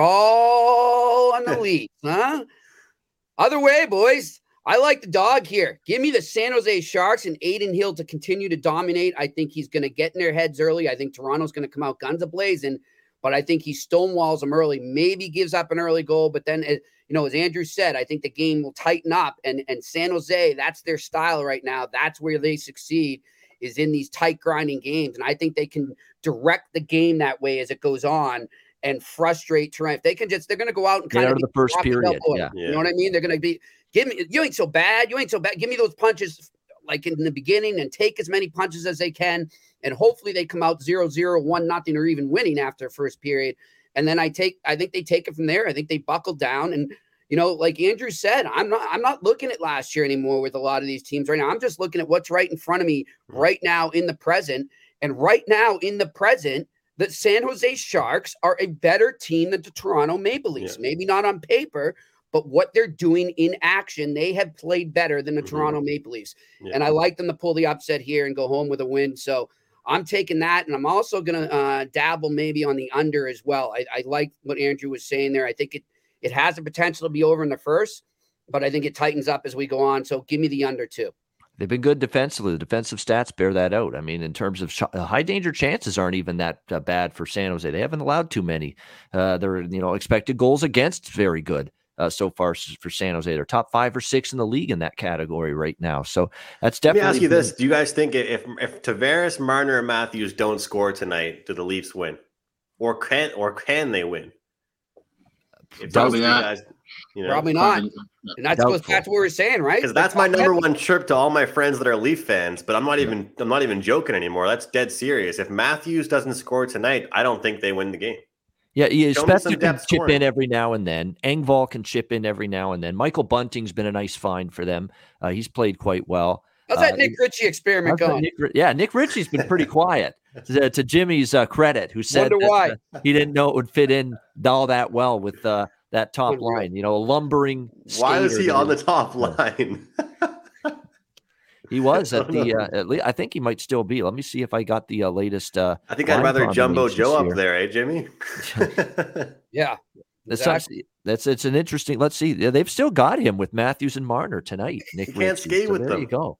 all on the Leafs, huh? Other way, boys. I like the dog here. Give me the San Jose Sharks and Aiden Hill to continue to dominate. I think he's going to get in their heads early. I think Toronto's going to come out guns a-blazing, but I think he stonewalls them early, maybe gives up an early goal. But then, you know, as Andrew said, I think the game will tighten up. And, and San Jose, that's their style right now. That's where they succeed, is in these tight grinding games. And I think they can direct the game that way as it goes on and frustrate Toronto. If they can just, they're going to go out and kind Get out of of the first period. Yeah. You know what I mean? They're going to be, give me, you ain't so bad. You ain't so bad. Give me those punches like in the beginning and take as many punches as they can. And hopefully they come out zero, zero, one, nothing, or even winning after first period. And then I take, I think they take it from there. I think they buckle down. And, you know, like Andrew said, I'm not, I'm not looking at last year anymore with a lot of these teams right now. I'm just looking at what's right in front of me right now in the present. And right now in the present, the San Jose Sharks are a better team than the Toronto Maple Leafs. Yeah. Maybe not on paper, but what they're doing in action, they have played better than the mm-hmm. Toronto Maple Leafs. Yeah. And I like them to pull the upset here and go home with a win. So I'm taking that. And I'm also going to uh, dabble maybe on the under as well. I, I like what Andrew was saying there. I think it, it has the potential to be over in the first, but I think it tightens up as we go on. So give me the under too. They've been good defensively. The defensive stats bear that out. I mean, in terms of sh- high danger chances aren't even that uh, bad for San Jose. They haven't allowed too many. Uh, they're, you know, expected goals against very good uh, so far for San Jose. They're top five or six in the league in that category right now. So that's definitely. Let me ask you this: do you guys think if if Tavares, Marner, and Matthews don't score tonight, do the Leafs win, or can or can they win? If Probably not. Guys, you know, Probably not. And that goes back to what we were saying, right? Because that's my number one chirp to all my friends that are Leaf fans. But I'm not even I'm not even joking anymore. That's dead serious. If Matthews doesn't score tonight, I don't think they win the game. Yeah, yeah. Spencer can chip scoring. in every now and then. Engvall can chip in every now and then. Michael Bunting's been a nice find for them. Uh, he's played quite well. How's that uh, Nick Ritchie experiment going? Nick, yeah, Nick Ritchie's been pretty quiet. To, to Jimmy's uh, credit, who said that, why. Uh, he didn't know it would fit in all that well with uh, that top line. You know, a lumbering. Why is he on the top line? He was at the. Uh, at least, I think he might still be. Let me see if I got the uh, latest. Uh, I think I'd rather Jumbo Joe up there, eh, Jimmy? Yeah, that's exactly. that's it's an interesting. Let's see. They've still got him with Matthews and Marner tonight. Nick he can't Ritchie, skate so with there them. You go.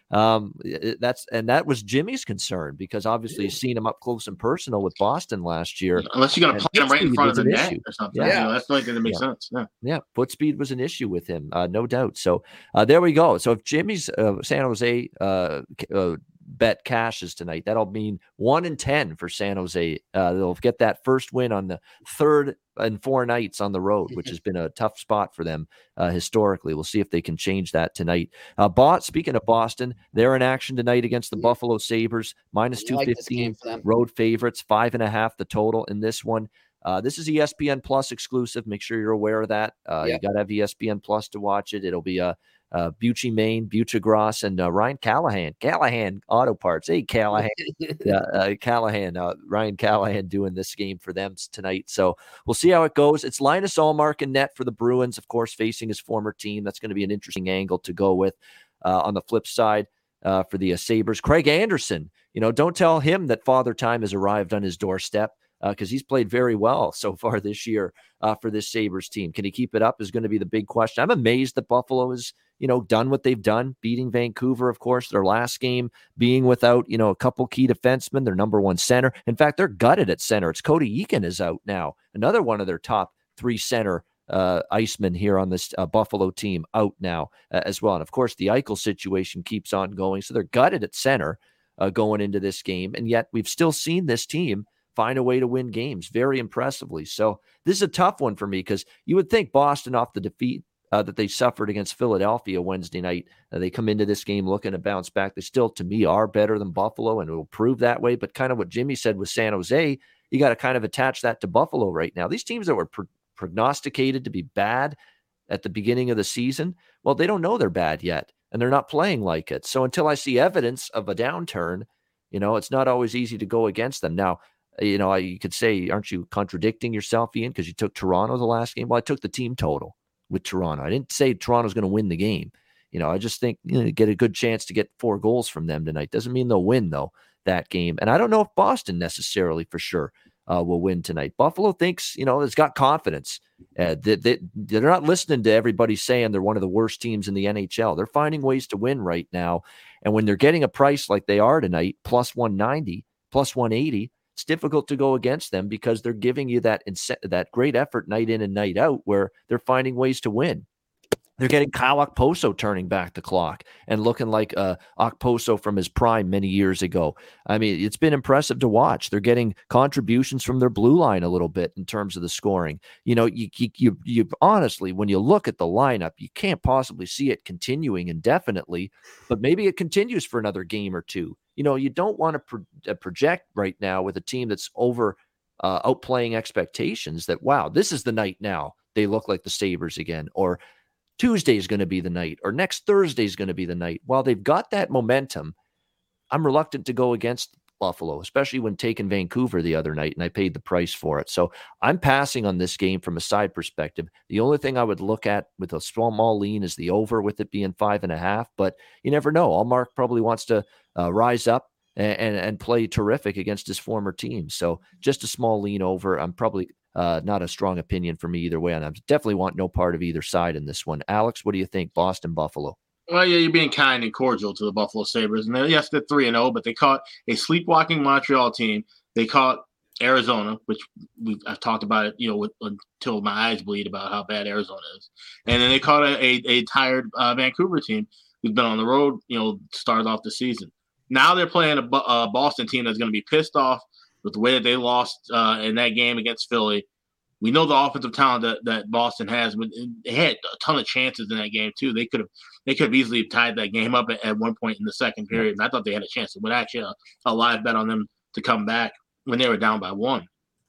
Um, that's and that was Jimmy's concern because obviously he's seen him up close and personal with Boston last year. Unless you're going to play him right in front of the net issue. or something. Yeah. You know, that's the only thing that makes yeah. sense. Yeah. Yeah. Foot speed was an issue with him, uh, no doubt. So uh, there we go. So if Jimmy's uh, San Jose uh, uh, bet cashes tonight, that'll mean one in ten for San Jose. Uh, they'll get that first win on the third and four nights on the road, which has been a tough spot for them uh, historically. We'll see if they can change that tonight. Uh, Bot, speaking of Boston, they're in action tonight against the Buffalo Sabres, minus two fifteen, like road favorites, five and a half the total in this one. Uh, this is E S P N Plus exclusive. Make sure you're aware of that. Uh, yep. You got to have E S P N Plus to watch it. It'll be a uh, Bucci Maine, Bucci and uh, Ryan Callahan. Callahan Auto Parts. Hey, Callahan. yeah, uh, Callahan. Uh, Ryan Callahan doing this game for them tonight. So we'll see how it goes. It's Linus Ullmark in net for the Bruins, of course, facing his former team. That's going to be an interesting angle to go with. Uh, on the flip side, uh, for the uh, Sabres, Craig Anderson. You know, don't tell him that Father Time has arrived on his doorstep, because uh, he's played very well so far this year uh, for this Sabres team. Can he keep it up is going to be the big question. I'm amazed that Buffalo has, you know, done what they've done, beating Vancouver, of course, their last game, being without, you know, a couple key defensemen, their number one center. In fact, they're gutted at center. It's Cody Eakin is out now, another one of their top three center uh, Icemen here on this uh, Buffalo team out now uh, as well. And, of course, the Eichel situation keeps on going, so they're gutted at center uh, going into this game, and yet we've still seen this team find a way to win games very impressively. So this is a tough one for me because you would think Boston, off the defeat uh, that they suffered against Philadelphia Wednesday night, uh, they come into this game looking to bounce back. They still, to me, are better than Buffalo, and it will prove that way. But kind of what Jimmy said with San Jose, you got to kind of attach that to Buffalo right now. These teams that were pro- prognosticated to be bad at the beginning of the season, well, they don't know they're bad yet, and they're not playing like it. So until I see evidence of a downturn, you know, it's not always easy to go against them. Now, you know, you could say, aren't you contradicting yourself, Ian, because you took Toronto the last game? Well, I took the team total with Toronto. I didn't say Toronto's going to win the game. You know, I just think, you know, get a good chance to get four goals from them tonight. Doesn't mean they'll win, though, that game. And I don't know if Boston necessarily for sure uh, will win tonight. Buffalo thinks, you know, it's got confidence. Uh, they, they, they're not listening to everybody saying they're one of the worst teams in the N H L. They're finding ways to win right now. And when they're getting a price like they are tonight, plus one ninety, plus one eighty, it's difficult to go against them because they're giving you that ince- that great effort night in and night out where they're finding ways to win. They're getting Kyle Okposo turning back the clock and looking like uh, Okposo from his prime many years ago. I mean, it's been impressive to watch. They're getting contributions from their blue line a little bit in terms of the scoring. You know, you, you, you, you honestly, when you look at the lineup, you can't possibly see it continuing indefinitely, but maybe it continues for another game or two. You know, you don't want to pro- uh, project right now with a team that's over uh, outplaying expectations that, wow, this is the night now. They look like the Sabres again, or Tuesday is going to be the night, or next Thursday is going to be the night. While they've got that momentum, I'm reluctant to go against Buffalo, especially when taking Vancouver the other night, and I paid the price for it. So I'm passing on this game from a side perspective. The only thing I would look at with a small lean is the over, with it being five and a half. But you never know. Ullmark probably wants to uh, rise up and, and and play terrific against his former team. So just a small lean over. I'm probably Uh, not a strong opinion for me either way. And I definitely want no part of either side in this one. Alex, what do you think? Boston, Buffalo? Well, yeah, you're being kind and cordial to the Buffalo Sabres. And yes, they're three and oh, but they caught a sleepwalking Montreal team. They caught Arizona, which we've I've talked about it, you know, with, until my eyes bleed about how bad Arizona is. And then they caught a, a, a tired uh, Vancouver team who's been on the road, you know, started off the season. Now they're playing a, a Boston team that's going to be pissed off with the way that they lost uh, in that game against Philly. We know the offensive talent that, that Boston has, but they had a ton of chances in that game too. They could have they could have easily tied that game up at, at one point in the second period. And I thought they had a chance to win, actually a, a live bet on them to come back when they were down by one.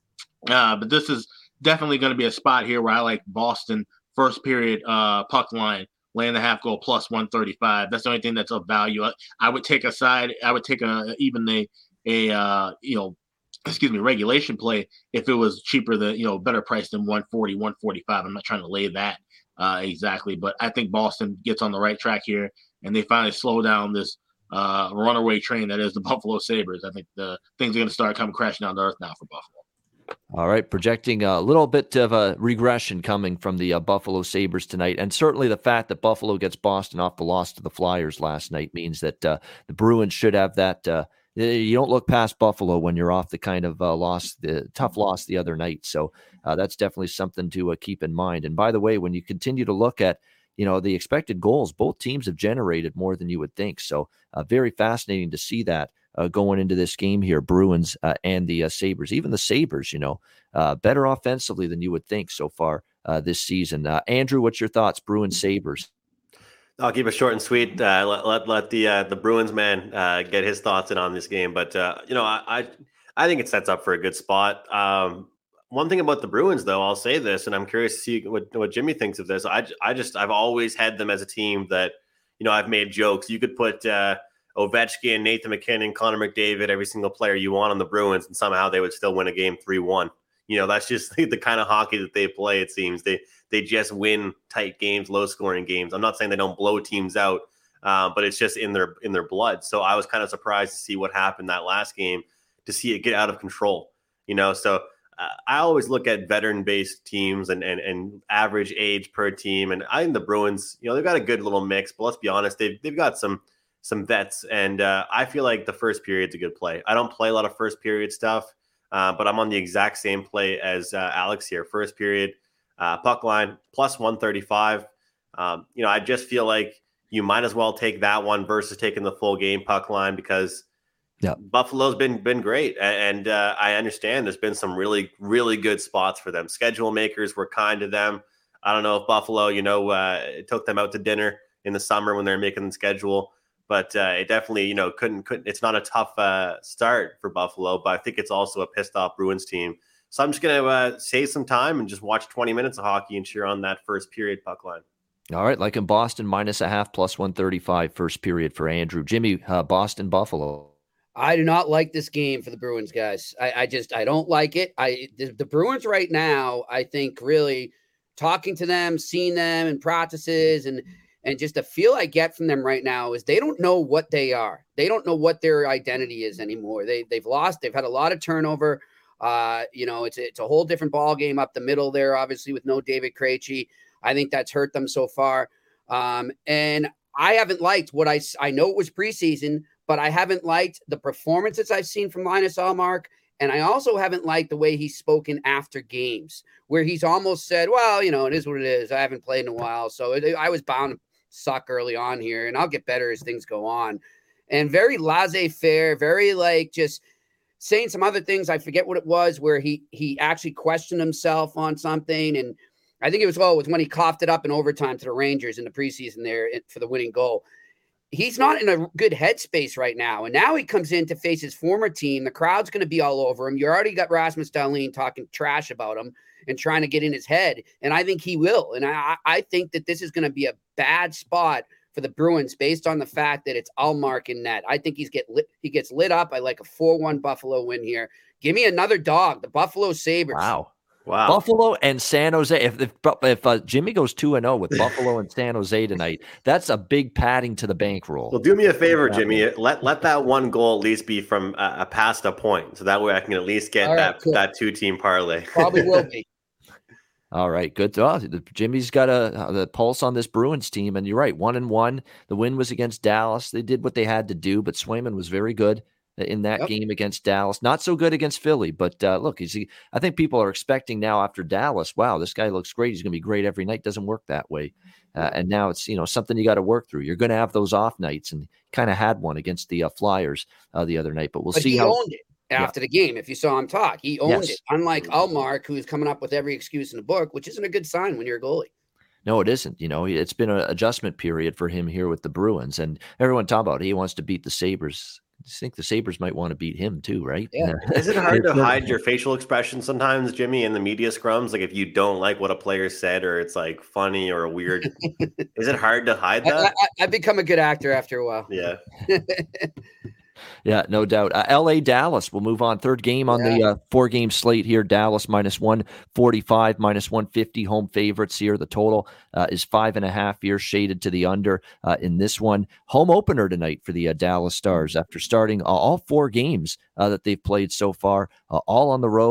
Uh, but this is definitely going to be a spot here where I like Boston first period uh, puck line, laying the half goal plus one thirty-five. That's the only thing that's of value. I, I would take a side. I would take a even a a uh, you know. excuse me, regulation play if it was cheaper than, you know, better price than one forty, one forty-five. I'm not trying to lay that uh, exactly, but I think Boston gets on the right track here and they finally slow down this uh, runaway train that is the Buffalo Sabres. I think the things are going to start coming crashing down to earth now for Buffalo. All right, projecting a little bit of a regression coming from the uh, Buffalo Sabres tonight. And certainly the fact that Buffalo gets Boston off the loss to the Flyers last night means that uh, the Bruins should have that. Uh, you don't look past Buffalo when you're off the kind of uh, loss, the tough loss the other night. So uh, that's definitely something to uh, keep in mind. And by the way, when you continue to look at, you know, the expected goals, both teams have generated more than you would think. So uh, very fascinating to see that. Uh, going into this game here, Bruins uh, and the uh, Sabres. Even the Sabres, you know, uh, better offensively than you would think so far uh, this season. Uh, Andrew, what's your thoughts, Bruins Sabres? I'll keep it short and sweet. Uh, let, let let the uh, the Bruins man uh, get his thoughts in on this game. But uh, you know, I, I I think it sets up for a good spot. Um, one thing about the Bruins, though, I'll say this, and I'm curious to see what, what Jimmy thinks of this. I I just I've always had them as a team that, you know, I've made jokes. You could put uh, Ovechkin, Nathan McKinnon, Connor McDavid, every single player you want on the Bruins, and somehow they would still win a game three one. You know, that's just the kind of hockey that they play, it seems. They they just win tight games, low-scoring games. I'm not saying they don't blow teams out, uh, but it's just in their in their blood. So I was kind of surprised to see what happened that last game, to see it get out of control. You know, so uh, I always look at veteran-based teams and, and and average age per team. And I think the Bruins, you know, they've got a good little mix. But let's be honest, they've, they've got some – some vets, and uh, I feel like the first period's a good play. I don't play a lot of first period stuff, uh, but I'm on the exact same play as uh, Alex here. First period, uh, puck line, plus one thirty-five. Um, you know, I just feel like you might as well take that one versus taking the full game puck line, because yeah. Buffalo's been been great, and uh, I understand there's been some really, really good spots for them. Schedule makers were kind to them. I don't know if Buffalo, you know, uh, took them out to dinner in the summer when they were making the schedule. But uh, it definitely, you know, couldn't, couldn't, it's not a tough uh, start for Buffalo, but I think it's also a pissed off Bruins team. So I'm just going to uh, save some time and just watch twenty minutes of hockey and cheer on that first period puck line. All right. Like in Boston, minus a half, plus one thirty-five first period for Andrew. Jimmy, uh, Boston, Buffalo. I do not like this game for the Bruins, guys. I, I just, I don't like it. I, the, the Bruins right now, I think really talking to them, seeing them in practices, and And just the feel I get from them right now is they don't know what they are. They don't know what their identity is anymore. They, they've lost. They've had a lot of turnover. Uh, you know, it's, it's a whole different ball game up the middle there, obviously, with no David Krejci. I think that's hurt them so far. Um, and I haven't liked what I – I know it was preseason, but I haven't liked the performances I've seen from Linus Ullmark. And I also haven't liked the way he's spoken after games, where he's almost said, well, you know, it is what it is. I haven't played in a while, so it, I was bound to suck early on here, and I'll get better as things go on. And very laissez-faire, very like just saying some other things. I forget what it was, where he he actually questioned himself on something. And I think it was, oh, it was when he coughed it up in overtime to the Rangers in the preseason there for the winning goal. He's not in a good headspace right now. And now he comes in to face his former team. The crowd's going to be all over him. You already got Rasmus Dahlin talking trash about him and trying to get in his head. And I think he will. And I, I think that this is going to be a bad spot for the Bruins based on the fact that it's Ullmark in net. I think he's get lit, he gets lit up. I like a four one Buffalo win here. Give me another dog, the Buffalo Sabres. Wow. Wow. Buffalo and San Jose. If if, if uh, Jimmy goes two and zero with Buffalo and San Jose tonight, that's a big padding to the bankroll. Well, do me a favor, Jimmy. Let let that one goal at least be from a, a past a point, so that way I can at least get right, that cool. that two team parlay. Probably will be. All right, good. Oh, Jimmy's got a the pulse on this Bruins team, and you're right. One and one. The win was against Dallas. They did what they had to do, but Swayman was very good in that yep. game against Dallas. Not so good against Philly, but uh, look, he's, he, I think people are expecting now after Dallas, wow, this guy looks great. He's going to be great every night. Doesn't work that way. Uh, and now it's, you know, something you got to work through. You're going to have those off nights, and kind of had one against the uh, Flyers uh, the other night, but we'll but see he how. Owned it after yeah. the game. If you saw him talk, he owned yes. it. Unlike Ullmark, who's coming up with every excuse in the book, which isn't a good sign when you're a goalie. No, it isn't. You know, it's been an adjustment period for him here with the Bruins, and everyone talking about it, he wants to beat the Sabres. I think the Sabres might want to beat him too, right? Yeah. Is it hard to hide your facial expression sometimes, Jimmy, in the media scrums? Like if you don't like what a player said, or it's like funny or weird, is it hard to hide that? I, I, I've become a good actor after a while. Yeah. Yeah, no doubt. Uh, L A Dallas will move on. Third game on yeah. the uh, four game slate here. Dallas minus one forty-five, minus one fifty. Home favorites here. The total uh, is five and a half here, shaded to the under uh, in this one. Home opener tonight for the uh, Dallas Stars after starting uh, all four games uh, that they've played so far, uh, all on the road.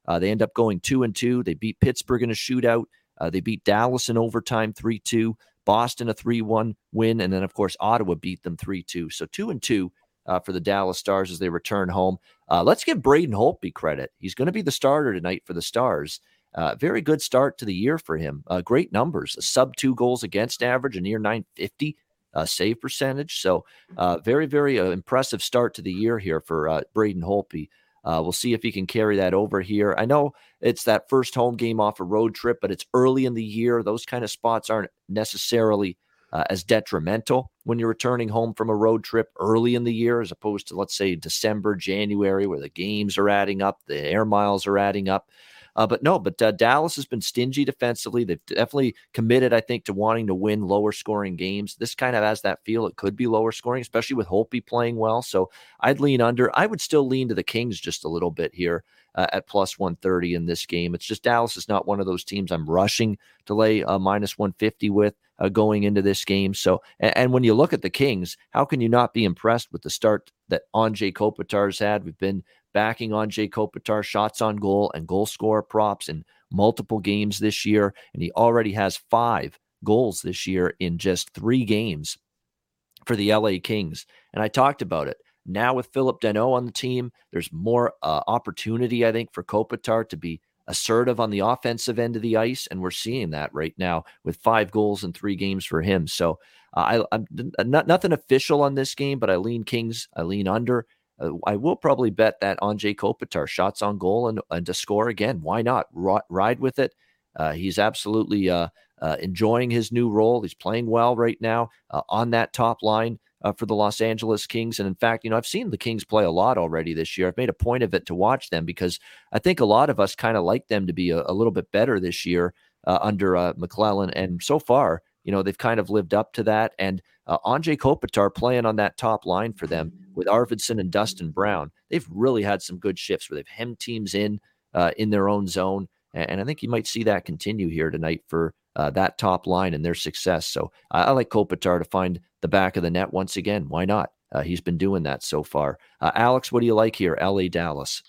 Uh, they end up going two and two. They beat Pittsburgh in a shootout. Uh, they beat Dallas in overtime three two. Boston a three one win, and then of course Ottawa beat them three two. So two and two uh, for the Dallas Stars as they return home. Uh, let's give Braden Holtby credit. He's going to be the starter tonight for the Stars. Uh, very good start to the year for him. Uh, great numbers, a sub two goals against average, a near nine fifty uh, save percentage. So uh, very, very uh, impressive start to the year here for uh, Braden Holtby. Uh, we'll see if he can carry that over here. I know it's that first home game off a road trip, but it's early in the year. Those kind of spots aren't necessarily uh, as detrimental when you're returning home from a road trip early in the year, as opposed to, let's say, December, January, where the games are adding up, the air miles are adding up. Uh, but no, but uh, Dallas has been stingy defensively. They've definitely committed, I think, to wanting to win lower scoring games. This kind of has that feel. It could be lower scoring, especially with Holtby playing well. So I'd lean under. I would still lean to the Kings just a little bit here uh, at plus one thirty in this game. It's just Dallas is not one of those teams I'm rushing to lay uh, minus one fifty with uh, going into this game. So, and, and when you look at the Kings, how can you not be impressed with the start that Anze Kopitar's had? We've been backing Anze Kopitar shots on goal and goal scorer props in multiple games this year, and he already has five goals this year in just three games for the L A Kings. And I talked about it. Now with Philip Danault on the team, there's more uh, opportunity, I think, for Kopitar to be assertive on the offensive end of the ice, and we're seeing that right now with five goals in three games for him. So uh, I, I'm not nothing official on this game, but I lean Kings. I lean under. Uh, I will probably bet that Anze Kopitar shots on goal and, and to score again. Why not? R- ride with it. Uh, he's absolutely uh, uh, enjoying his new role. He's playing well right now uh, on that top line uh, for the Los Angeles Kings. And in fact, you know, I've seen the Kings play a lot already this year. I've made a point of it to watch them because I think a lot of us kind of like them to be a, a little bit better this year uh, under uh, McClellan. And so far, you know, they've kind of lived up to that. And uh, Anze Kopitar playing on that top line for them with Arvidsson and Dustin Brown, they've really had some good shifts where they've hemmed teams in uh, in their own zone. And, and I think you might see that continue here tonight for uh, that top line and their success. So I, I like Kopitar to find the back of the net once again. Why not? Uh, he's been doing that so far. Uh, Alex, what do you like here? L A Dallas.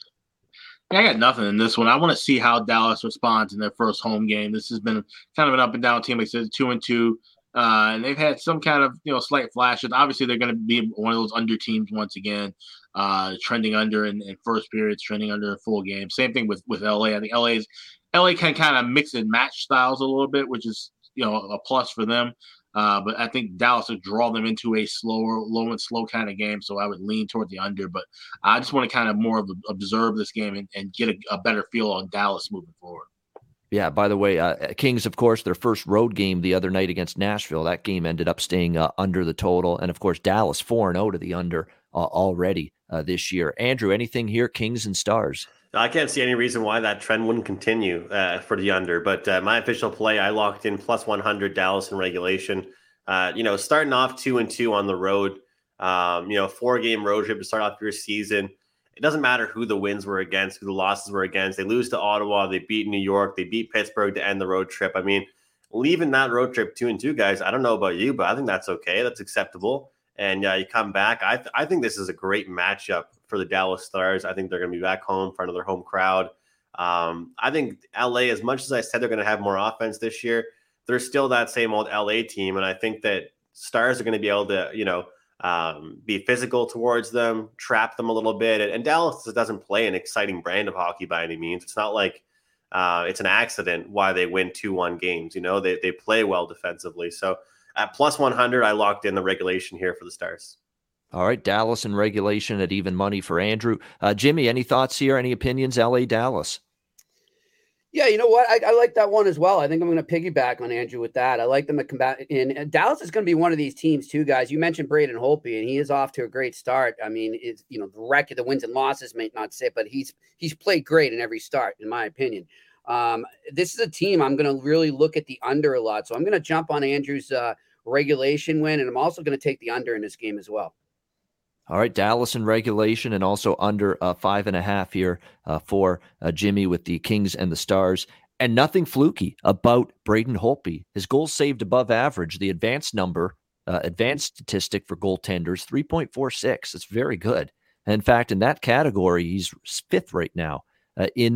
I got nothing in this one. I want to see how Dallas responds in their first home game. This has been kind of an up and down team. Like I said, two and two. Uh, and they've had some kind of, you know, slight flashes. Obviously, they're going to be one of those under teams once again, uh, trending under in, in first periods, trending under a full game. Same thing with, with L A. I think L A's L A can kind of mix and match styles a little bit, which is, you know, a plus for them. Uh, but I think Dallas would draw them into a slower, low and slow kind of game. So I would lean toward the under. But I just want to kind of more of a, observe this game and, and get a, a better feel on Dallas moving forward. Yeah, by the way, uh, Kings, of course, their first road game the other night against Nashville, that game ended up staying uh, under the total. And, of course, Dallas four and oh to the under uh, already uh, this year. Andrew, anything here, Kings and Stars? I can't see any reason why that trend wouldn't continue uh, for the under. But uh, my official play, I locked in plus one hundred Dallas in regulation. Uh, you know, starting off two and two on the road, um, you know, four-game road trip to start off your season. It doesn't matter who the wins were against, who the losses were against. They lose to Ottawa. They beat New York. They beat Pittsburgh to end the road trip. I mean, leaving that road trip two and two, guys, I don't know about you, but I think that's okay. That's acceptable. And uh, you come back. I th- I think this is a great matchup for the Dallas Stars. I think they're going to be back home in front of their home crowd. Um, I think L A, as much as I said they're going to have more offense this year, they're still that same old L A team. And I think that Stars are going to be able to, you know, um, be physical towards them, trap them a little bit. And, and Dallas doesn't play an exciting brand of hockey by any means. It's not like uh, it's an accident why they win two one games. You know, they, they play well defensively. So at plus one hundred, I locked in the regulation here for the Stars. All right, Dallas in regulation at even money for Andrew. Uh, Jimmy, any thoughts here? Any opinions? L A Dallas. Yeah, you know what? I, I like that one as well. I think I'm going to piggyback on Andrew with that. I like them to come back. And, and Dallas is going to be one of these teams too, guys. You mentioned Braden Holtby, and he is off to a great start. I mean, it's, you know, the record, the wins and losses may not say, but he's he's played great in every start, in my opinion. Um, this is a team I'm going to really look at the under a lot. So I'm going to jump on Andrew's uh, regulation win, and I'm also going to take the under in this game as well. All right, Dallas in regulation and also under uh, five and a half here uh, for uh, Jimmy with the Kings and the Stars. And nothing fluky about Braden Holtby. His goals saved above average. The advanced number, uh, advanced statistic for goaltenders, three point four six. It's very good. And in fact, in that category, he's fifth right now uh, in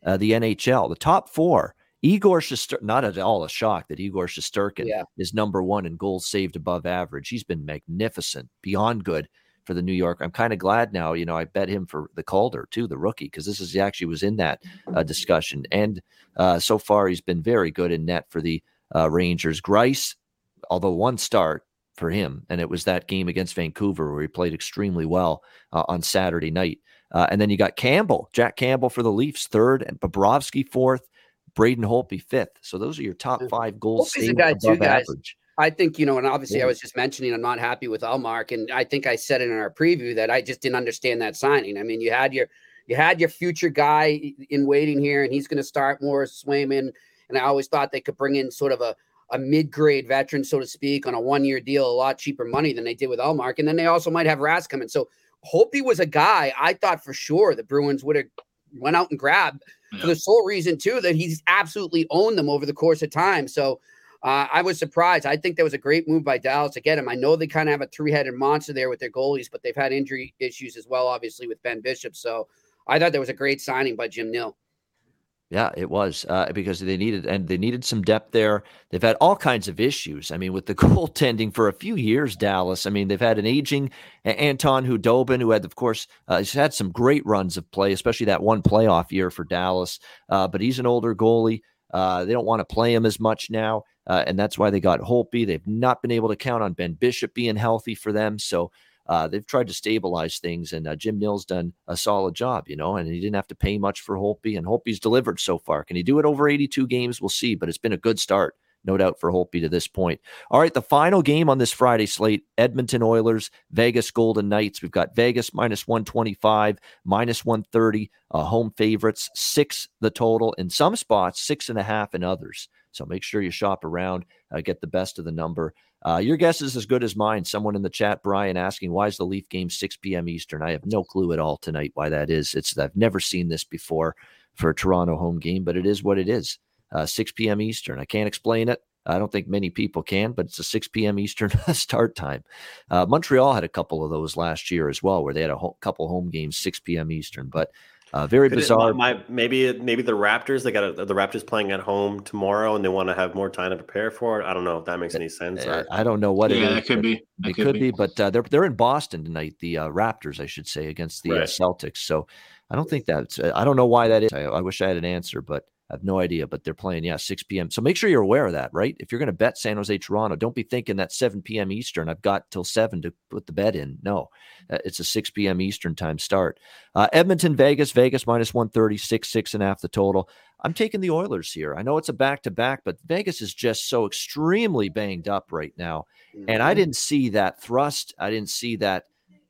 uh, the N H L. The top four, Igor Shesterkin, not at all a shock that Igor Shesterkin yeah. is number one in goals saved above average. He's been magnificent, beyond good for the New York. I'm kind of glad now, you know, I bet him for the Calder too, the rookie, because this is he actually was in that uh, discussion. And uh, so far he's been very good in net for the uh, Rangers. Greiss, although one start for him, and it was that game against Vancouver where he played extremely well uh, on Saturday night. Uh, and then you got Campbell, Jack Campbell for the Leafs, third, and Bobrovsky fourth, Braden Holtby fifth. So those are your top five goals Holtby's a saved guy above too, guys. average. I think, you know, and obviously Yeah. I was just mentioning I'm not happy with Ullmark, and I think I said it in our preview that I just didn't understand that signing. I mean, you had your you had your future guy in waiting here, and he's going to start Morris Swayman, and I always thought they could bring in sort of a, a mid-grade veteran, so to speak, on a one-year deal, a lot cheaper money than they did with Ullmark, and then they also might have Rask come in. So Holtby was a guy I thought for sure the Bruins would have went out and grabbed Yeah. for the sole reason, too, that he's absolutely owned them over the course of time. So Uh, I was surprised. I think that was a great move by Dallas to get him. I know they kind of have a three-headed monster there with their goalies, but they've had injury issues as well, obviously, with Ben Bishop. So I thought that was a great signing by Jim Nill. Yeah, it was uh, because they needed and they needed some depth there. They've had all kinds of issues. I mean, with the goaltending for a few years, Dallas. I mean, they've had an aging Anton Hudobin, who had, of course, uh, he's had some great runs of play, especially that one playoff year for Dallas. Uh, but he's an older goalie. Uh, they don't want to play him as much now, uh, and that's why they got Holtby. They've not been able to count on Ben Bishop being healthy for them, so uh, they've tried to stabilize things, and uh, Jim Nill's done a solid job, you know, and he didn't have to pay much for Holtby, and Holtby's delivered so far. Can he do it over eighty-two games? We'll see, but it's been a good start, no doubt, for Holtby to this point. All right, the final game on this Friday slate, Edmonton Oilers, Vegas Golden Knights. We've got Vegas minus one twenty-five, minus one thirty, uh, home favorites, six the total. In some spots, six and a half in others. So make sure you shop around, uh, get the best of the number. Uh, your guess is as good as mine. Someone in the chat, Brian, asking, why is the Leaf game six p.m. Eastern? I have no clue at all tonight why that is. It's I've never seen this before for a Toronto home game, but it is what it is. Uh, six p.m. Eastern. I can't explain it. I don't think many people can, but it's a six p.m. Eastern start time. Uh, Montreal had a couple of those last year as well, where they had a ho- couple home games, six p.m. Eastern, but uh, very Could bizarre. It, my, maybe maybe the Raptors, they got a, the Raptors playing at home tomorrow, and they want to have more time to prepare for it. I don't know if that makes any sense. Or... I, I don't know what yeah, it is. that could be. That It could, could be. be, but uh, they're they're in Boston tonight. The uh, Raptors, I should say, against the right. uh, Celtics. So I don't think that's. Uh, I don't know why that is. I, I wish I had an answer, but I have no idea. But they're playing, yeah, six p.m. So make sure you're aware of that, right? If you're going to bet San Jose, Toronto, don't be thinking that seven p.m. Eastern. I've got till seven to put the bet in. No, uh, it's a six p.m. Eastern time start. Uh, Edmonton, Vegas, Vegas minus one thirty, six, six and a half the total. I'm taking the Oilers here. I know it's a back-to-back, but Vegas is just so extremely banged up right now. Mm-hmm. And I didn't see that thrust. I didn't see that.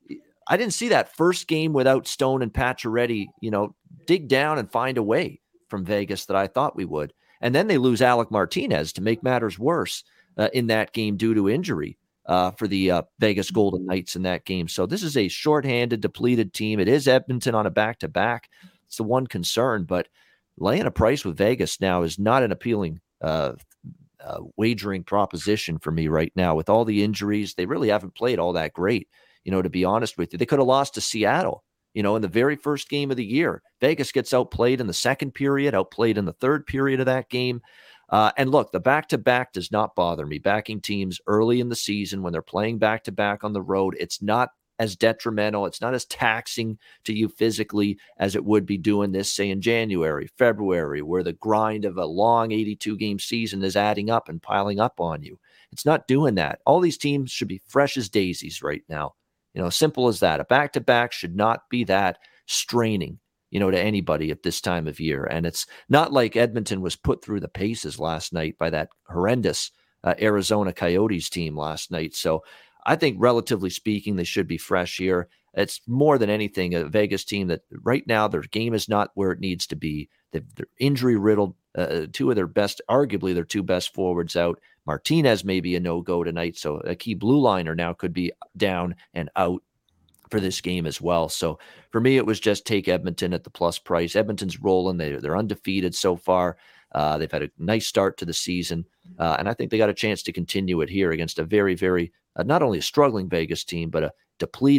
I didn't see that first game without Stone and Pacioretty, you know, dig down and find a way from Vegas that I thought we would. And then they lose Alec Martinez to make matters worse uh, in that game due to injury uh, for the uh, Vegas Golden Knights in that game. So this is a shorthanded, depleted team. It is Edmonton on a back-to-back. It's the one concern, but laying a price with Vegas now is not an appealing uh, uh, wagering proposition for me right now. With all the injuries, they really haven't played all that great, you know, to be honest with you. They could have lost to Seattle, you know, in the very first game of the year. Vegas gets outplayed in the second period, outplayed in the third period of that game. Uh, and look, the back-to-back does not bother me. Backing teams early in the season when they're playing back-to-back on the road, it's not as detrimental. It's not as taxing to you physically as it would be doing this, say, in January, February, where the grind of a long eighty-two game season is adding up and piling up on you. It's not doing that. All these teams should be fresh as daisies right now. You know, simple as that. A back-to-back should not be that straining, you know, to anybody at this time of year. And it's not like Edmonton was put through the paces last night by that horrendous uh, Arizona Coyotes team last night. So I think, relatively speaking, they should be fresh here. It's more than anything a Vegas team that right now their game is not where it needs to be. They're injury-riddled. Uh, two of their best, arguably their two best forwards out. Martinez may be a no-go tonight, so a key blue liner now could be down and out for this game as well. So for me, it was just take Edmonton at the plus price. Edmonton's rolling. They, they're undefeated so far. Uh, they've had a nice start to the season, uh, and I think they got a chance to continue it here against a very, very, uh, not only a struggling Vegas team, but a depleted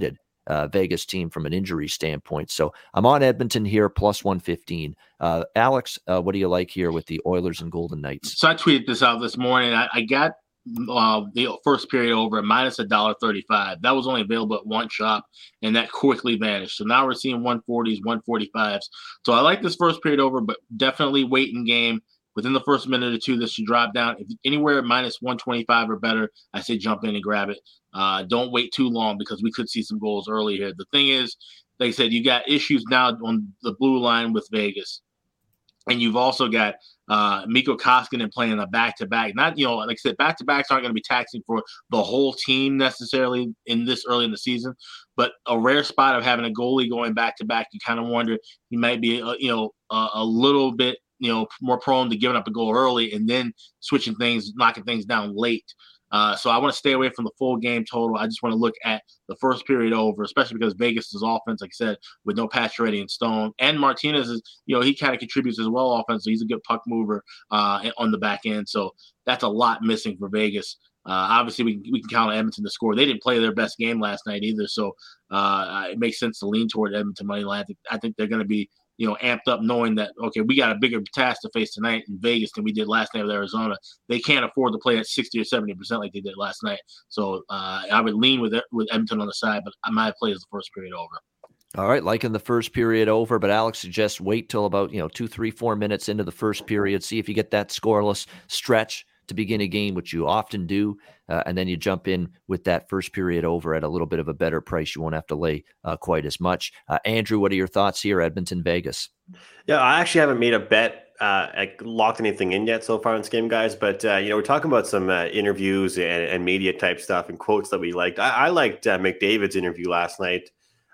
uh, Vegas team from an injury standpoint. So I'm on Edmonton here, plus one fifteen. Uh, Alex, uh, what do you like here with the Oilers and Golden Knights? So I tweeted this out this morning. I, I got uh, the first period over at minus one dollar thirty-five. That was only available at one shop, and that quickly vanished. So now we're seeing one forties, one forty-fives. So I like this first period over, but definitely wait in game. Within the first minute or two, this should drop down. If anywhere at minus one twenty-five or better, I say jump in and grab it. Uh, don't wait too long because we could see some goals early here. The thing is, like I said, you got issues now on the blue line with Vegas. And you've also got uh, Mikko Koskinen playing a back-to-back. Not, you know, like I said, back-to-backs aren't going to be taxing for the whole team necessarily in this early in the season. But a rare spot of having a goalie going back-to-back, you kind of wonder he might be, uh, you know, uh, a little bit, you know, more prone to giving up a goal early and then switching things, knocking things down late. Uh, so I want to stay away from the full game total. I just want to look at the first period over, especially because Vegas' offense, like I said, with no Pacioretty and Stone. And Martinez is, you know, he kind of contributes as well offensively. He's a good puck mover uh, on the back end. So that's a lot missing for Vegas. Uh, obviously, we can, we can count on Edmonton to score. They didn't play their best game last night either. So uh, it makes sense to lean toward Edmonton money line. I think, I think they're going to be, you know, amped up knowing that, okay, we got a bigger task to face tonight in Vegas than we did last night with Arizona. They can't afford to play at sixty or seventy percent like they did last night. So uh, I would lean with with Edmonton on the side, but I might play as the first period over. All right, liking the first period over, but Alex suggests wait till about, you know, two, three, four minutes into the first period, see if you get that scoreless stretch to begin a game, which you often do, uh, and then you jump in with that first period over at a little bit of a better price. You won't have to lay uh, quite as much. Uh, Andrew, what are your thoughts here, Edmonton, Vegas? Yeah, I actually haven't made a bet, uh, like locked anything in yet so far in this game, guys. But, uh, you know, we're talking about some uh, interviews and, and media type stuff and quotes that we liked. I, I liked uh, McDavid's interview last night,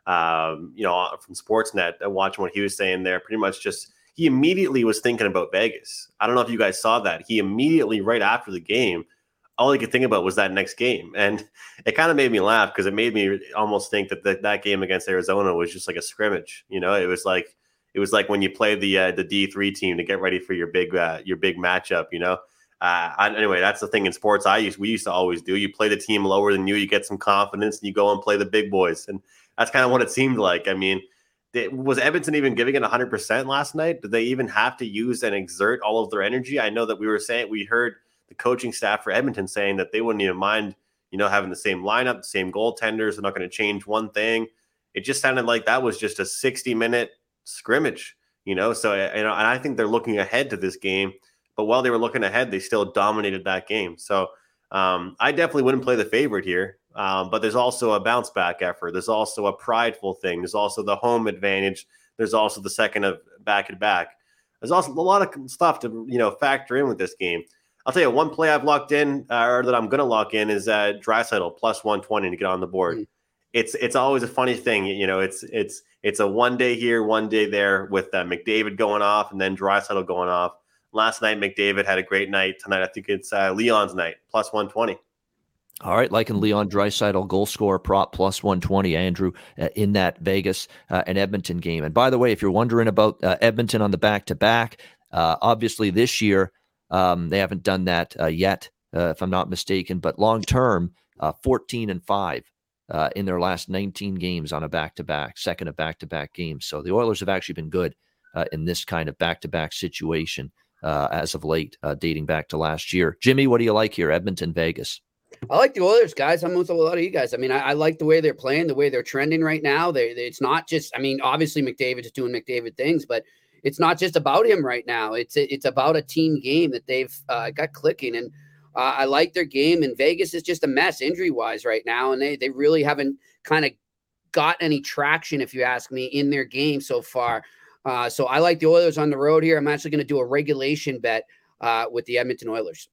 um, you know, from Sportsnet, uh, watching what he was saying there. Pretty much just, he immediately was thinking about Vegas. I don't know if you guys saw that. He immediately, right after the game, all he could think about was that next game. And it kind of made me laugh because it made me almost think that the, that game against Arizona was just like a scrimmage. You know, it was like it was like when you play the uh, the D three team to get ready for your big uh, your big matchup. You know, uh, I, anyway, that's the thing in sports. I used we used to always do. You play the team lower than you, you get some confidence, and you go and play the big boys. And that's kind of what it seemed like. I mean, was Edmonton even giving it one hundred percent last night? Did they even have to use and exert all of their energy? I know that we were saying, we heard the coaching staff for Edmonton saying that they wouldn't even mind, you know, having the same lineup, the same goaltenders. They're not going to change one thing. It just sounded like that was just a sixty minute scrimmage, you know? So, you know, and I think they're looking ahead to this game, but while they were looking ahead, they still dominated that game. So um, I definitely wouldn't play the favorite here. Um, but there's also a bounce back effort. There's also a prideful thing. There's also the home advantage. There's also the second of back to back. There's also a lot of stuff to, you know, factor in with this game. I'll tell you one play I've locked in uh, or that I'm going to lock in is uh, Draisaitl plus one twenty to get on the board. Mm. It's it's always a funny thing. You know, it's it's it's a one day here, one day there with uh, McDavid going off and then Draisaitl going off. Last night, McDavid had a great night. Tonight, I think it's uh, Leon's night, plus one twenty. All right, liking Leon Draisaitl, goal scorer prop plus one twenty, Andrew, uh, in that Vegas uh, and Edmonton game. And by the way, if you're wondering about uh, Edmonton on the back-to-back, uh, obviously this year um, they haven't done that uh, yet, uh, if I'm not mistaken. But long-term, uh, fourteen and five uh, in their last nineteen games on a back-to-back, second of back-to-back games. So the Oilers have actually been good uh, in this kind of back-to-back situation uh, as of late, uh, dating back to last year. Jimmy, what do you like here, Edmonton, Vegas? I like the Oilers, guys. I'm with a lot of you guys. I mean, I, I like the way they're playing, the way they're trending right now. They, they, it's not just, I mean, obviously McDavid is doing McDavid things, but it's not just about him right now. It's it's about a team game that they've uh, got clicking, and uh, I like their game. And Vegas is just a mess injury-wise right now, and they they really haven't kind of got any traction, if you ask me, in their game so far. Uh, so I like the Oilers on the road here. I'm actually going to do a regulation bet uh, with the Edmonton Oilers.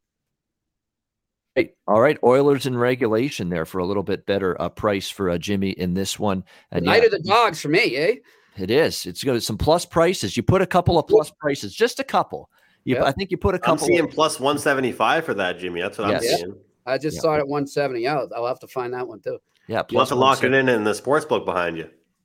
All right, Oilers in regulation there for a little bit better uh, price for uh, Jimmy in this one. And the night yeah, of the dogs for me, eh? It is. It's got some plus prices. You put a couple of plus prices, just a couple. You, yep. I think you put a couple. I'm seeing of, plus one seventy-five for that, Jimmy. That's what yes. I'm seeing. I just yeah. saw it at one seventy. Yeah, I'll have to find that one too. Yeah, plus you have to lock it in in the sports book behind you.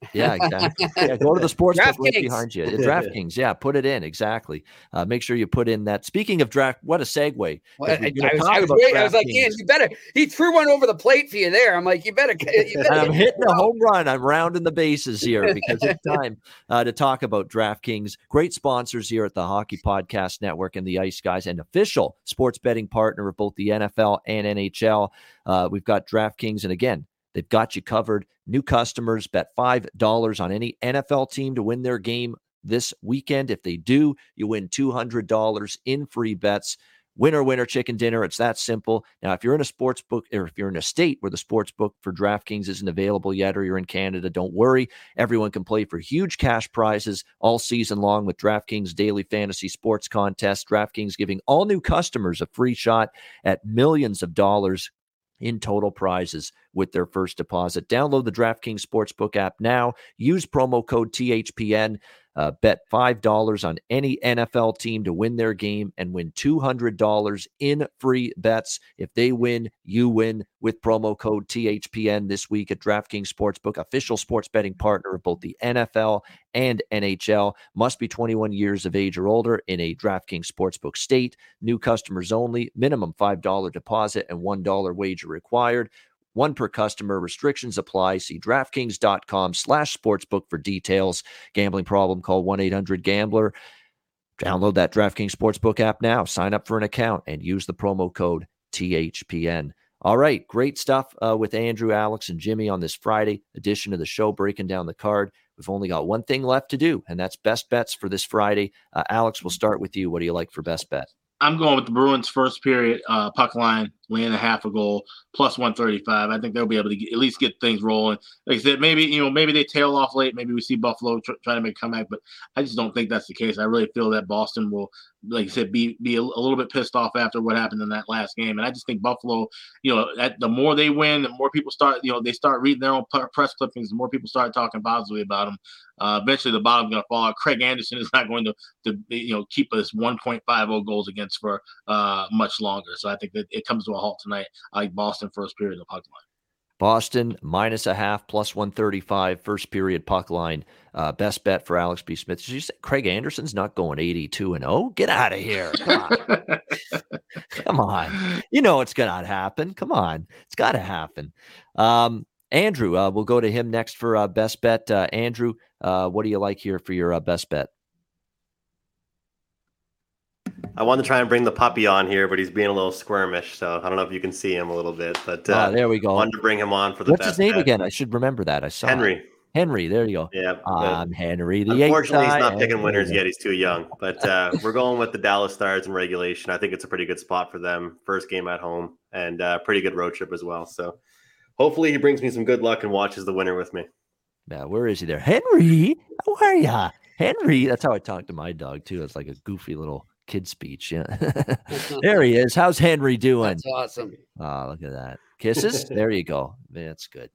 Yeah, exactly. Yeah, go to the sports book right DraftKings. behind you. DraftKings, yeah, put it in. Exactly. Uh, make sure you put in that. Speaking of draft, what a segue. Well, I, we're I, was, talk I, was about waiting, I was like, DraftKings. Ian, you better. He threw one over the plate for you there. I'm like, you better. You better And I'm hit hitting a home run. I'm rounding the bases here because it's time uh, to talk about DraftKings. Great sponsors here at the Hockey Podcast Network and the Ice Guys, and official sports betting partner of both the N F L and N H L. Uh, we've got DraftKings, and again, they've got you covered. New customers bet five dollars on any N F L team to win their game this weekend. If they do, you win two hundred dollars in free bets. Winner, winner, chicken dinner. It's that simple. Now, if you're in a sports book, or if you're in a state where the sports book for DraftKings isn't available yet, or you're in Canada, don't worry. Everyone can play for huge cash prizes all season long with DraftKings Daily Fantasy Sports Contest. DraftKings giving all new customers a free shot at millions of dollars in total prizes with their first deposit. Download the DraftKings Sportsbook app now. Use promo code T H P N. Uh, bet five dollars on any N F L team to win their game and win two hundred dollars in free bets. If they win, you win with promo code T H P N this week at DraftKings Sportsbook, official sports betting partner of both the N F L and N H L. Must be twenty-one years of age or older in a DraftKings Sportsbook state. New customers only. Minimum five dollars deposit and one dollar wager required. One per customer. Restrictions apply. See DraftKings.com slash sportsbook for details. Gambling problem, call one eight hundred gambler. Download that DraftKings Sportsbook app now. Sign up for an account and use the promo code T H P N. All right, great stuff uh, with Andrew, Alex, and Jimmy on this Friday edition of the show, breaking down the card. We've only got one thing left to do, and that's best bets for this Friday. Uh, Alex, we'll start with you. What do you like for best bet? I'm going with the Bruins first period uh, puck line, laying a half a goal, plus one thirty-five. I think they'll be able to get, at least get things rolling. Like I said, maybe you know, maybe they tail off late. Maybe we see Buffalo tr- try to make a comeback, but I just don't think that's the case. I really feel that Boston will, like I said, be be a, a little bit pissed off after what happened in that last game. And I just think Buffalo, you know, at, the more they win, the more people start, you know, they start reading their own press clippings, the more people start talking positively about them. Uh, eventually, the bottom's going to fall out. Craig Anderson is not going to, to you know, keep us one point five oh goals against for uh, much longer. So I think that it comes to a halt tonight. I like Boston first period of puck line. Boston minus a half, plus one thirty-five, first period puck line. Uh, best bet for Alex B. Smith. Did you say Craig Anderson's not going eighty-two and oh? Get out of here. Come on. Come on. You know it's going to happen. Come on. It's got to happen. Um, Andrew, uh, we'll go to him next for uh, best bet. Uh, Andrew, uh, what do you like here for your uh, best bet? I wanted to try and bring the puppy on here, but he's being a little squirmish, so I don't know if you can see him a little bit. But uh, oh, there we go. I wanted to bring him on for the What's best his name bet. again? I should remember that. I saw Henry. It. Henry, there you go. Yeah. I'm Henry. The unfortunately, he's eighth not guy. picking winners yet. He's too young. But uh, we're going with the Dallas Stars in regulation. I think it's a pretty good spot for them. First game at home and uh, pretty good road trip as well. So hopefully he brings me some good luck and watches the winner with me. Yeah, where is he there? Henry, how are ya? Henry, that's how I talk to my dog, too. It's like a goofy little kid speech. Yeah. There he is. How's Henry doing? That's awesome. Oh, look at that. Kisses? There you go. That's good.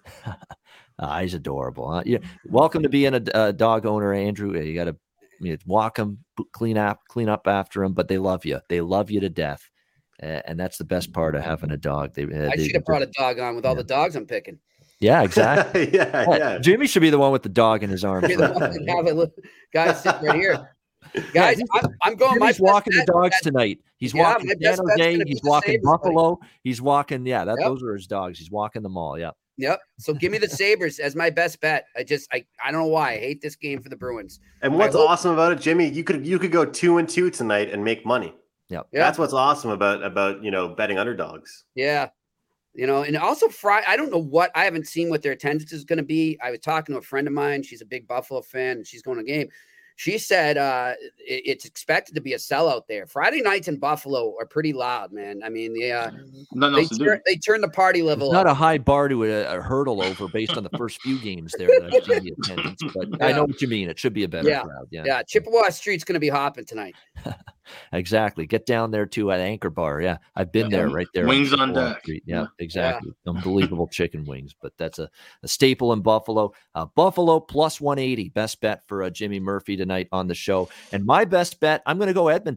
uh, he's adorable. Huh? Yeah. Welcome to being a, a dog owner, Andrew. You got to you know, walk them, clean up, clean up after them, but they love you. They love you to death. Uh, and that's the best part of having a dog. They, uh, I they, should have brought a dog on with all yeah. the dogs I'm picking. Yeah, exactly. yeah, yeah, yeah. Jimmy should be the one with the dog in his arms. You're the one that have it, look, guys, sit right here. Guys, I'm, I'm going. Jimmy's my walking bet, the dogs bet, tonight. He's yeah, walking my San best bet's Jose. gonna be He's the walking Sabres, Buffalo. He's walking. Yeah, that Yep. those are his dogs. He's walking them all. Yeah. Yep. So give me the Sabres as my best bet. I just I, I don't know why I hate this game for the Bruins. And what's hope- awesome about it, Jimmy, you could you could go two and two tonight and make money. Yep. Yeah. That's what's awesome about about you know betting underdogs. Yeah. You know, and also Friday, I don't know what I haven't seen what their attendance is going to be. I was talking to a friend of mine. She's a big Buffalo fan and she's going to a game. She said uh, it, it's expected to be a sellout there. Friday nights in Buffalo are pretty loud, man. I mean, they, uh, Nothing they, else to do. turn, they turn the party level It's not up. a high bar to a, a hurdle over based on the first few games there that I've seen the attendance, but I Yeah. know what you mean. It should be a better Yeah. crowd. Yeah. Yeah, Chippewa Street's going to be hopping tonight. Exactly. Get down there too at Anchor Bar. Yeah. I've been Yeah. there right there. Wings on Chippewa deck. Street. Yeah, Yeah. exactly. Unbelievable chicken wings, but that's a, a staple in Buffalo. Uh, Buffalo plus one eighty. Best bet for uh, Jimmy Murphy tonight on the show. And my best bet, I'm going to go Edmonton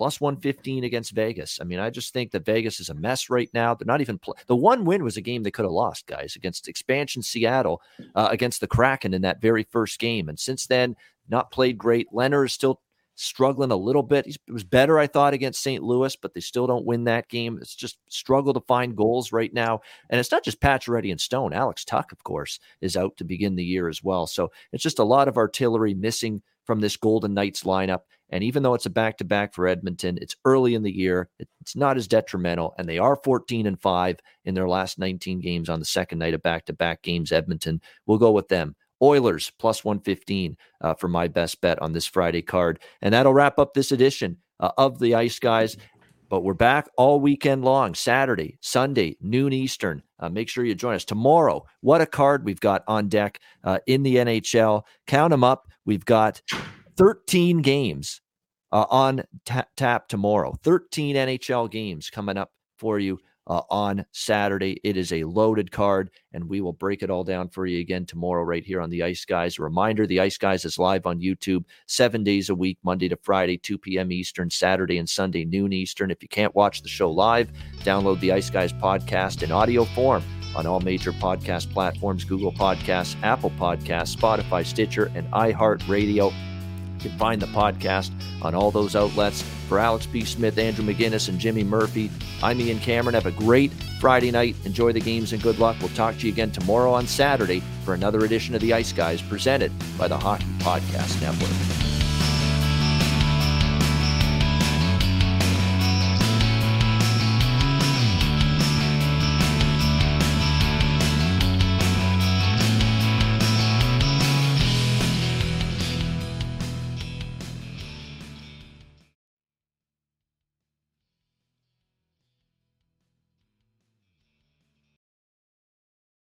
plus one fifteen against Vegas. I mean, I just think that Vegas is a mess right now. They're not even pl- the one win was a game they could have lost, guys, against expansion Seattle, uh, against the Kraken in that very first game. And since then, not played great. Leonard is still struggling a little bit. He's, it was better, I thought, against Saint Louis, but they still don't win that game. It's just struggle to find goals right now. And it's not just Pacioretty and Stone. Alex Tuch, of course, is out to begin the year as well. So it's just a lot of artillery missing from this Golden Knights lineup. And even though it's a back-to-back for Edmonton, it's early in the year. It's not as detrimental, and they are fourteen and five in their last nineteen games on the second night of back-to-back games. Edmonton, we'll go with them. Oilers, plus one fifteen uh, for my best bet on this Friday card. And that'll wrap up this edition uh, of the Ice Guys. But we're back all weekend long, Saturday, Sunday, noon Eastern. Uh, make sure you join us. Tomorrow, what a card we've got on deck uh, in the N H L. Count them up. We've got thirteen games uh, on ta- tap tomorrow. thirteen N H L games coming up for you uh, on Saturday. It is a loaded card, and we will break it all down for you again tomorrow right here on the Ice Guys. A reminder, the Ice Guys is live on YouTube seven days a week, Monday to Friday, two p.m. Eastern, Saturday and Sunday, noon Eastern. If you can't watch the show live, download the Ice Guys podcast in audio form on all major podcast platforms, Google Podcasts, Apple Podcasts, Spotify, Stitcher, and iHeartRadio. You can find the podcast on all those outlets. For Alex B. Smith, Andrew McGinnis, and Jimmy Murphy, I'm Ian Cameron. Have a great Friday night. Enjoy the games and good luck. We'll talk to you again tomorrow on Saturday for another edition of the Ice Guys presented by the Hockey Podcast Network.